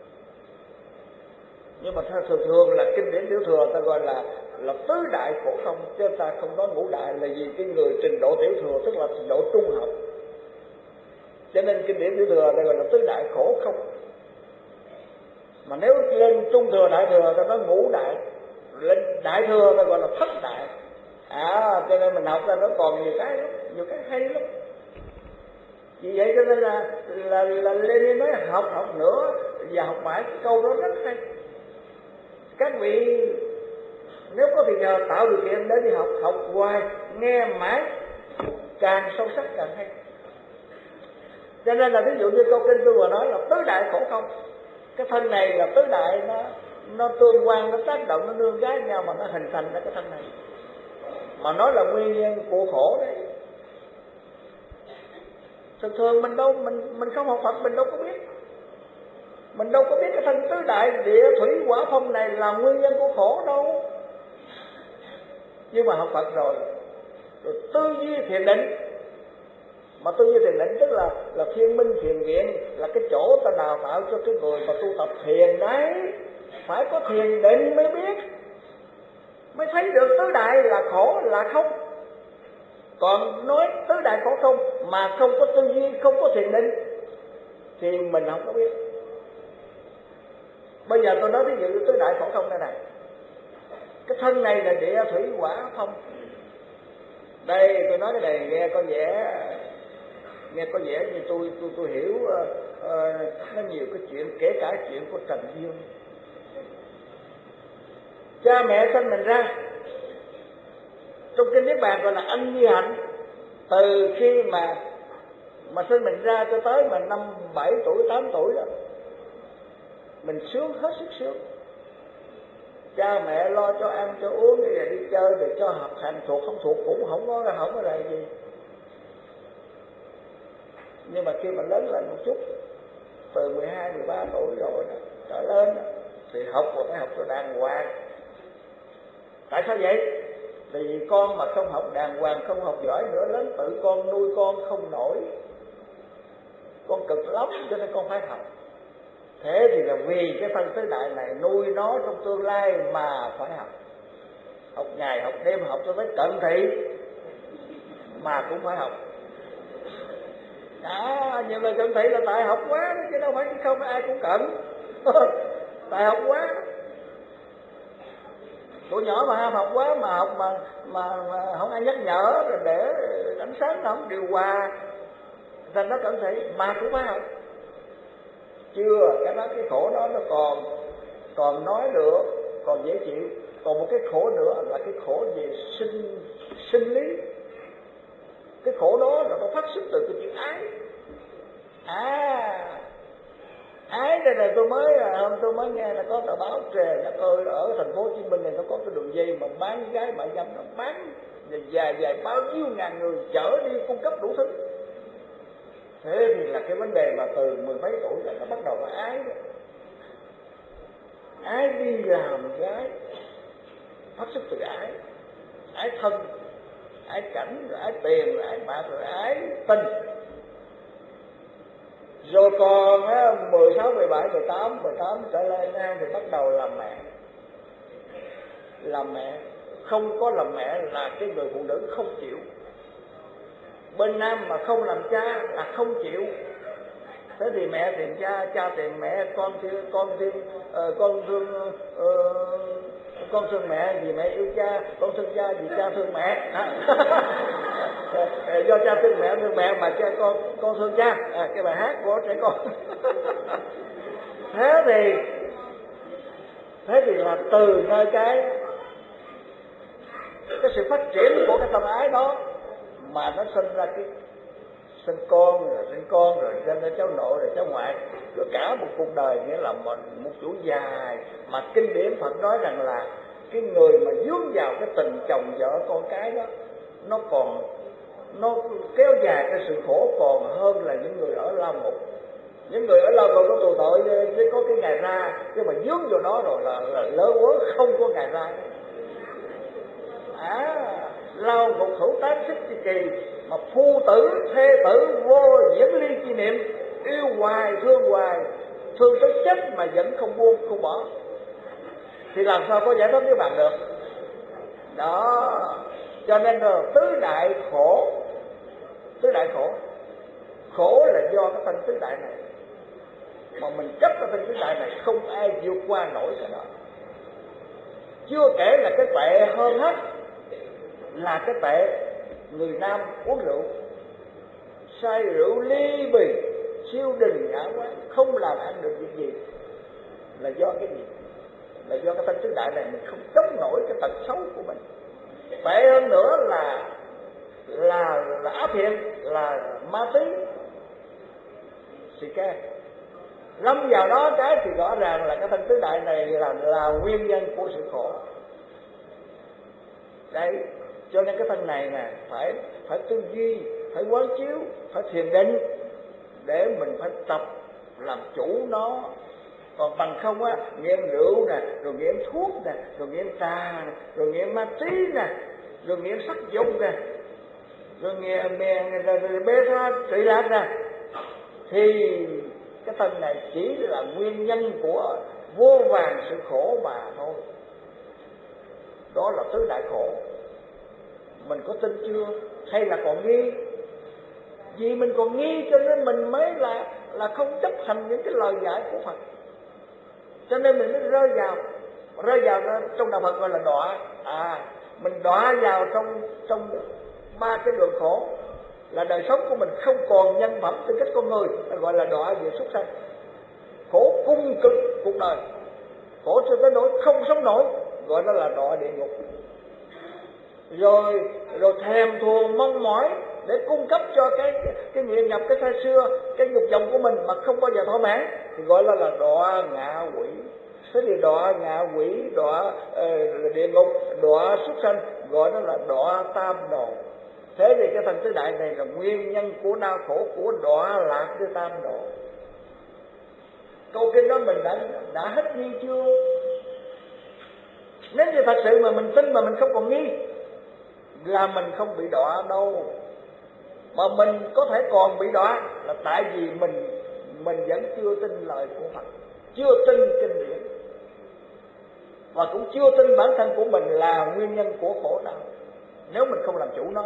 Nhưng mà thường là kinh điển tiểu thừa ta gọi là tứ đại khổ không, chứ ta không nói ngũ đại, là vì cái người trình độ tiểu thừa tức là trình độ trung học, cho nên kinh điển tiểu thừa ta gọi là tứ đại khổ không. Mà nếu lên trung thừa đại thừa ta nói ngũ đại, lên đại thừa ta gọi là thất đại. Cho nên mình học ra nó còn nhiều cái lắm, nhiều cái hay lắm. Vì vậy cho nên là Lenin nói học nữa và học mãi, cái câu đó rất hay. Các vị nếu có thì giờ tạo điều kiện để đi học hoài, nghe mãi, càng sâu sắc càng hay. Cho nên là ví dụ như câu kinh tôi vừa nói là tứ đại khổ không. Cái thân này là tứ đại, nó tương quan, nó tác động, nó nương gái nhau mà nó hình thành ra cái thân này. Mà nó là nguyên nhân của khổ đấy. Thường mình không học Phật mình đâu có biết. Mình đâu có biết cái thân tứ đại địa thủy hỏa phong này là nguyên nhân của khổ đâu. Nhưng mà học Phật rồi tư duy thiền định, mà tư duy thiền định tức là thiên minh thiền viện, là cái chỗ ta đào tạo cho cái người mà tu tập thiền đấy. Phải có thiền định mới biết, mới thấy được tứ đại là khổ là không. Còn nói tứ đại khổ không mà không có tư duy, không có thiền định thì mình không có biết. Bây giờ tôi nói ví dụ tứ đại khổ không đây này. Cái thân này là địa thủy hỏa phong. Đây tôi nói cái này nghe có vẻ như tôi hiểu nó nhiều cái chuyện, kể cả chuyện của Trần Dương. Cha mẹ sinh mình ra, trong kinh Niết Bàn gọi là ân như hạnh. Từ khi mà sinh mình ra cho tới mà 5, 7 tuổi, 8 tuổi đó, mình sướng, hết sức sướng. Cha mẹ lo cho ăn cho uống, đi chơi để cho học hành, thuộc không thuộc cũng không có là gì. Nhưng mà khi mà lớn lên một chút, từ 12, 13 tuổi rồi đó, trở lên đó, thì học rồi phải học cho đàng hoàng. Tại sao vậy? Vì con mà không học đàng hoàng, không học giỏi nữa, lớn tự con nuôi con không nổi, con cực lắm, cho nên con phải học. Thế thì là vì cái thân tứ đại này nuôi nó trong tương lai mà phải học. Học ngày học đêm, học cho tới cận thị mà cũng phải học. Nhưng mà cận thị là tại học quá, chứ đâu phải không ai cũng cận. Tại học quá. Tụi nhỏ mà ham học quá, mà học mà không ai nhắc nhở, rồi để ánh sáng nó không điều hòa, thành nó cận thị mà cũng phải học. Chưa, cái khổ đó nó còn nói được, còn dễ chịu. Còn một cái khổ nữa là cái khổ về sinh lý. Cái khổ đó là nó phát xuất từ cái chữ ái. Ái đây là tôi mới nghe là có tờ báo Trề Đất ơi, ở thành phố Hồ Chí Minh này nó có cái đường dây mà bán gái mại dâm, nó bán dài bao nhiêu ngàn người chở đi cung cấp đủ thứ. Thế thì là cái vấn đề mà từ 10 mấy tuổi là nó bắt đầu là ái đó. Ái đi làm gái, phát xuất từ ái. Ái thân, ái cảnh, rồi ái tiền, rồi ái bạc, rồi ái tình. Rồi còn 16, 17, 18 trở lên thì bắt đầu làm mẹ. Làm mẹ, không có làm mẹ là cái người phụ nữ không chịu. Bên nam mà không làm cha là không chịu. Thế thì mẹ tìm cha, cha tìm mẹ, con thương mẹ vì mẹ yêu cha, con thương cha vì cha thương mẹ. Do cha thương mẹ mà con thương cha. Cái bài hát của trẻ con. Thế thì là từ nơi cái sự phát triển của cái tâm ái đó mà nó sinh ra cái sinh con rồi sinh ra cháu nội rồi cháu ngoại, rồi cả một cuộc đời, nghĩa là một chuỗi dài. Mà kinh điển Phật nói rằng là cái người mà dướng vào cái tình chồng vợ con cái đó, nó kéo dài cái sự khổ còn hơn là những người ở lao ngục. Những người ở lao ngục có tù tội chứ có cái ngày ra, nhưng mà dướng vào đó rồi là lỡ quớ không có ngày ra. Lao ngục hữu tán xích chi kỳ, mà phu tử thê tử vô diễn ly chi niệm, yêu hoài thương tới chết mà vẫn không buông không bỏ, thì làm sao có giải thoát với bạn được. Đó, cho nên là tứ đại khổ là do cái thân tứ đại này, mà mình chấp cái thân tứ đại này không ai vượt qua nổi cái đó. Chưa kể là cái tệ hơn hết là cái tệ người nam uống rượu, say rượu ly bì, siêu đình ngã quán, không làm ăn được việc gì. Là do cái gì? Là do cái thân tứ đại này mình không chống nổi cái tật xấu của mình. Tệ hơn nữa là áp hiện, là ma túy, xì ke. Lâm vào đó cái thì rõ ràng là cái thân tứ đại này là nguyên nhân của sự khổ. Đấy, cho nên cái thân này nè phải tư duy, phải quán chiếu, phải thiền định để mình phải tập làm chủ nó, Còn bằng không á, nghiện rượu nè, rồi nghiện thuốc nè, rồi nghiện trà nè, rồi nghiện ma túy nè, rồi nghiện sắc dục nè, rồi nghiện bê tha trị lạc nè, thì cái thân này chỉ là nguyên nhân của vô vàn sự khổ mà thôi. Đó là tứ đại khổ. Mình có tin chưa? Hay là còn nghi? Vì mình còn nghi cho nên mình mới là không chấp hành những cái lời dạy của Phật. Cho nên mình mới rơi vào trong đạo Phật gọi là đọa. Mình đọa vào trong ba cái đường khổ, là đời sống của mình không còn nhân phẩm tư cách con người, gọi là đọa về súc sanh. Khổ cung cực cuộc đời, khổ cho tới nỗi không sống nổi, gọi đó là đọa địa ngục. Rồi thèm thuồng mong mỏi để cung cấp cho cái nguyện nhập, cái thai xưa, cái dục vọng của mình mà không bao giờ thỏa mãn, thì gọi là đọa ngạ quỷ. Thế thì đọa ngạ quỷ, đọa địa ngục, đọa súc sanh, gọi đó là đọa tam đồ. Thế thì cái thân tứ đại này là nguyên nhân của đau khổ, của đọa lạc với tam đồ. Câu kinh đó mình đã hết nghi chưa? Nếu như thật sự mà mình tin mà mình không còn nghi, là mình không bị đọa đâu. Mà mình có thể còn bị đọa là tại vì mình vẫn chưa tin lời của Phật, chưa tin kinh điển, và cũng chưa tin bản thân của mình là nguyên nhân của khổ đau, nếu mình không làm chủ nó.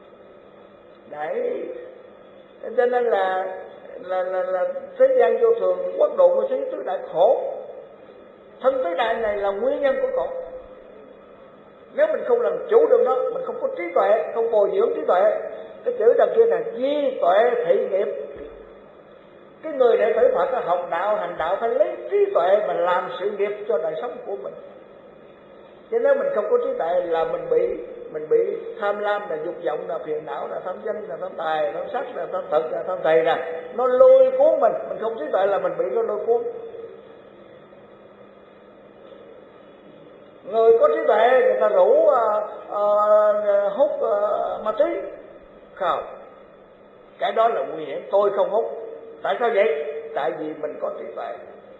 Đấy, cho nên là thế gian vô thường, quốc độ của thế tứ đại khổ. Thân tứ đại này là nguyên nhân của khổ. Nếu mình không làm chủ được nó, mình không có trí tuệ, không bồi dưỡng trí tuệ, cái chữ đằng kia là di tuệ thị nghiệp. Cái người đệ tử Phật học đạo, hành đạo phải lấy trí tuệ mà làm sự nghiệp cho đời sống của mình. Chứ nếu mình không có trí tuệ là mình bị tham lam, là dục vọng, là phiền não, là tham danh, là tham tài, tham sắc, là tham thực, là tham thầy nè, nó lôi cuốn mình không trí tuệ là mình bị nó lôi cuốn. Người có trí tuệ người ta rủ hút ma túy, không, cái đó là nguy hiểm, tôi không hút. Tại sao vậy? Tại vì mình có trí tuệ.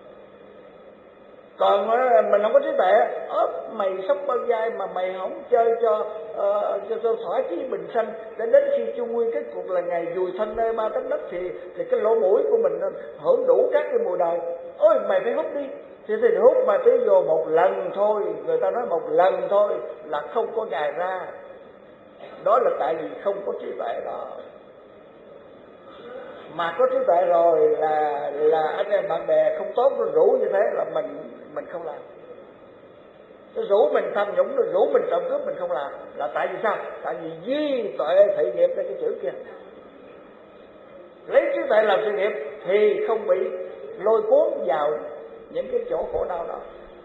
Còn mình không có trí tuệ, mày sống bao giai mà mày không chơi cho thỏa chí bình sanh, để đến khi chung nguyên kết cuộc là ngày dùi thân nơi ba tấc đất, thì cái lỗ mũi của mình hưởng đủ các cái mùi đời. Ôi mày phải hút đi. Thì hút ma túy vô một lần thôi, người ta nói một lần thôi là không có ngày ra. Đó là tại vì không có trí tuệ đó. Mà có trí tuệ rồi là anh em bạn bè không tốt nó rủ như thế là mình không làm. Nó rủ mình tham nhũng, nó rủ mình trộm cướp, mình không làm. Là tại vì sao? Tại vì di tuệ thị nghiệp, đây cái chữ kia. Lấy trí tuệ làm sự nghiệp thì không bị lôi cuốn vào những cái chỗ khổ đau đó.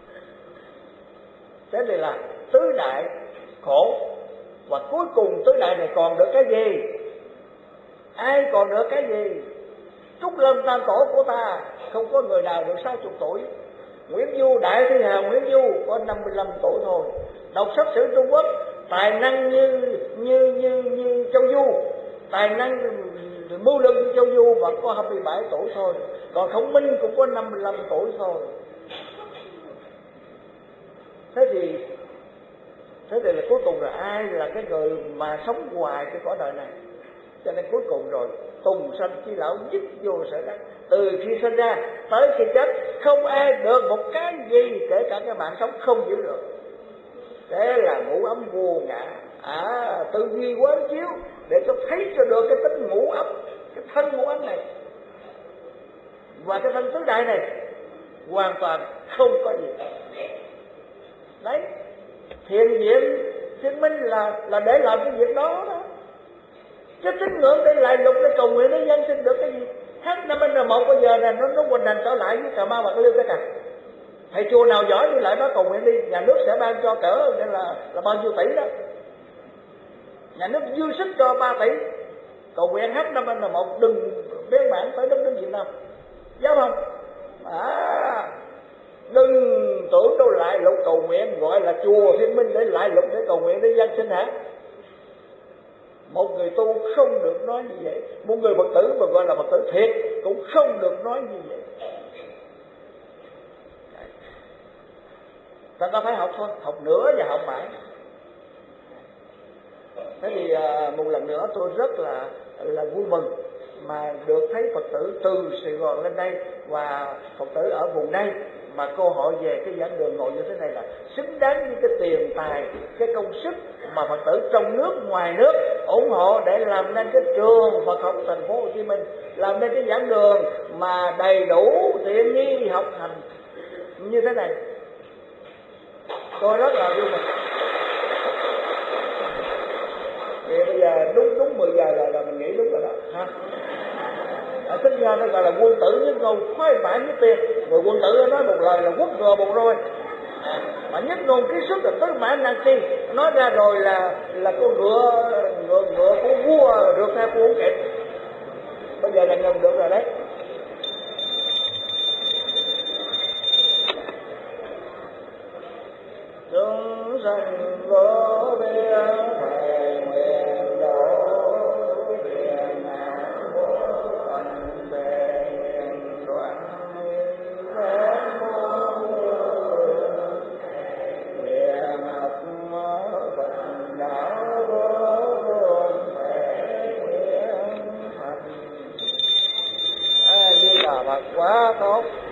Thế này là tứ đại khổ. Và cuối cùng tứ đại này còn được cái gì? Ai còn được cái gì? Trúc Lâm Tam Tổ của ta không có người nào được 60 tuổi. Nguyễn Du, Đại Thi Hào Nguyễn Du có 55 tuổi thôi. Đọc sách sử Trung Quốc, tài năng như Châu Du, tài năng mưu lược như Châu Du và có 27 tuổi thôi. Còn Khổng Minh cũng có 55 tuổi thôi. Thế thì là cuối cùng là ai là cái người mà sống hoài cái cõi đời này? Cho nên cuối cùng rồi tùng sanh chi lão dứt vô sở đắc. Từ khi sinh ra tới khi chết không ai được một cái gì, kể cả cái mạng sống không giữ được. Thế là ngũ ấm vô ngã. Tư duy quán chiếu để cho thấy cho được cái tính ngũ ấm, cái thân ngũ ấm này. Và cái thân tứ đại này hoàn toàn không có gì. Đấy, thiền viện chứng minh là để làm cái việc đó đó. Chứ tín ngưỡng để lại lục để cầu nguyện để dân sinh được cái gì? H5N1 bây giờ là nó hoành hành trở lại với Cà Mau Bạc Liêu tất cả. Thầy chùa nào giỏi đi lại đó cầu nguyện đi, nhà nước sẽ ban cho cỡ nên là bao nhiêu tỷ đó. Nhà nước dư sức cho 3 tỷ. Cầu nguyện H5N1 đừng biên bản tới đất nước Việt Nam. Dám không? Đừng tưởng đâu lại lục cầu nguyện gọi là chùa Thiên Minh để lại lục để cầu nguyện để dân sinh hả? Một người tu không được nói như vậy. Một người Phật tử mà gọi là Phật tử thiệt cũng không được nói như vậy. ta phải học thôi, học nữa và học mãi. Thế thì một lần nữa tôi rất là vui mừng mà được thấy Phật tử từ Sài Gòn lên đây và Phật tử ở vùng đây mà cơ hội về cái giảng đường ngồi như thế này là xứng đáng với cái tiền tài, cái công sức mà Phật tử trong nước ngoài nước ủng hộ để làm nên cái trường Phật học thành phố Hồ Chí Minh, làm nên cái giảng đường mà đầy đủ tiện nghi học hành như thế này. Tôi rất là vui mừng. Thì bây giờ đúng 10 giờ là mình nghỉ đúng rồi đó ha. Tính ra nó gọi là quân tử với câu khoái mãn với tiền. Rồi quân tử nói một lời là quốc thừa bồn rồi. Mà nhất ngôn ký sức là tất mãn năng chi. Nói ra rồi là con ngựa của vua rượt theo của không kịp. Bây giờ là ngừng được rồi đấy. Chúng sanh vô biên thề nguyện độ phiền não vô tận về nguyện đoạn giác môn nguyện học phần đạo vô cùng thể nguyện thành. Di Đà Phật quá tốt.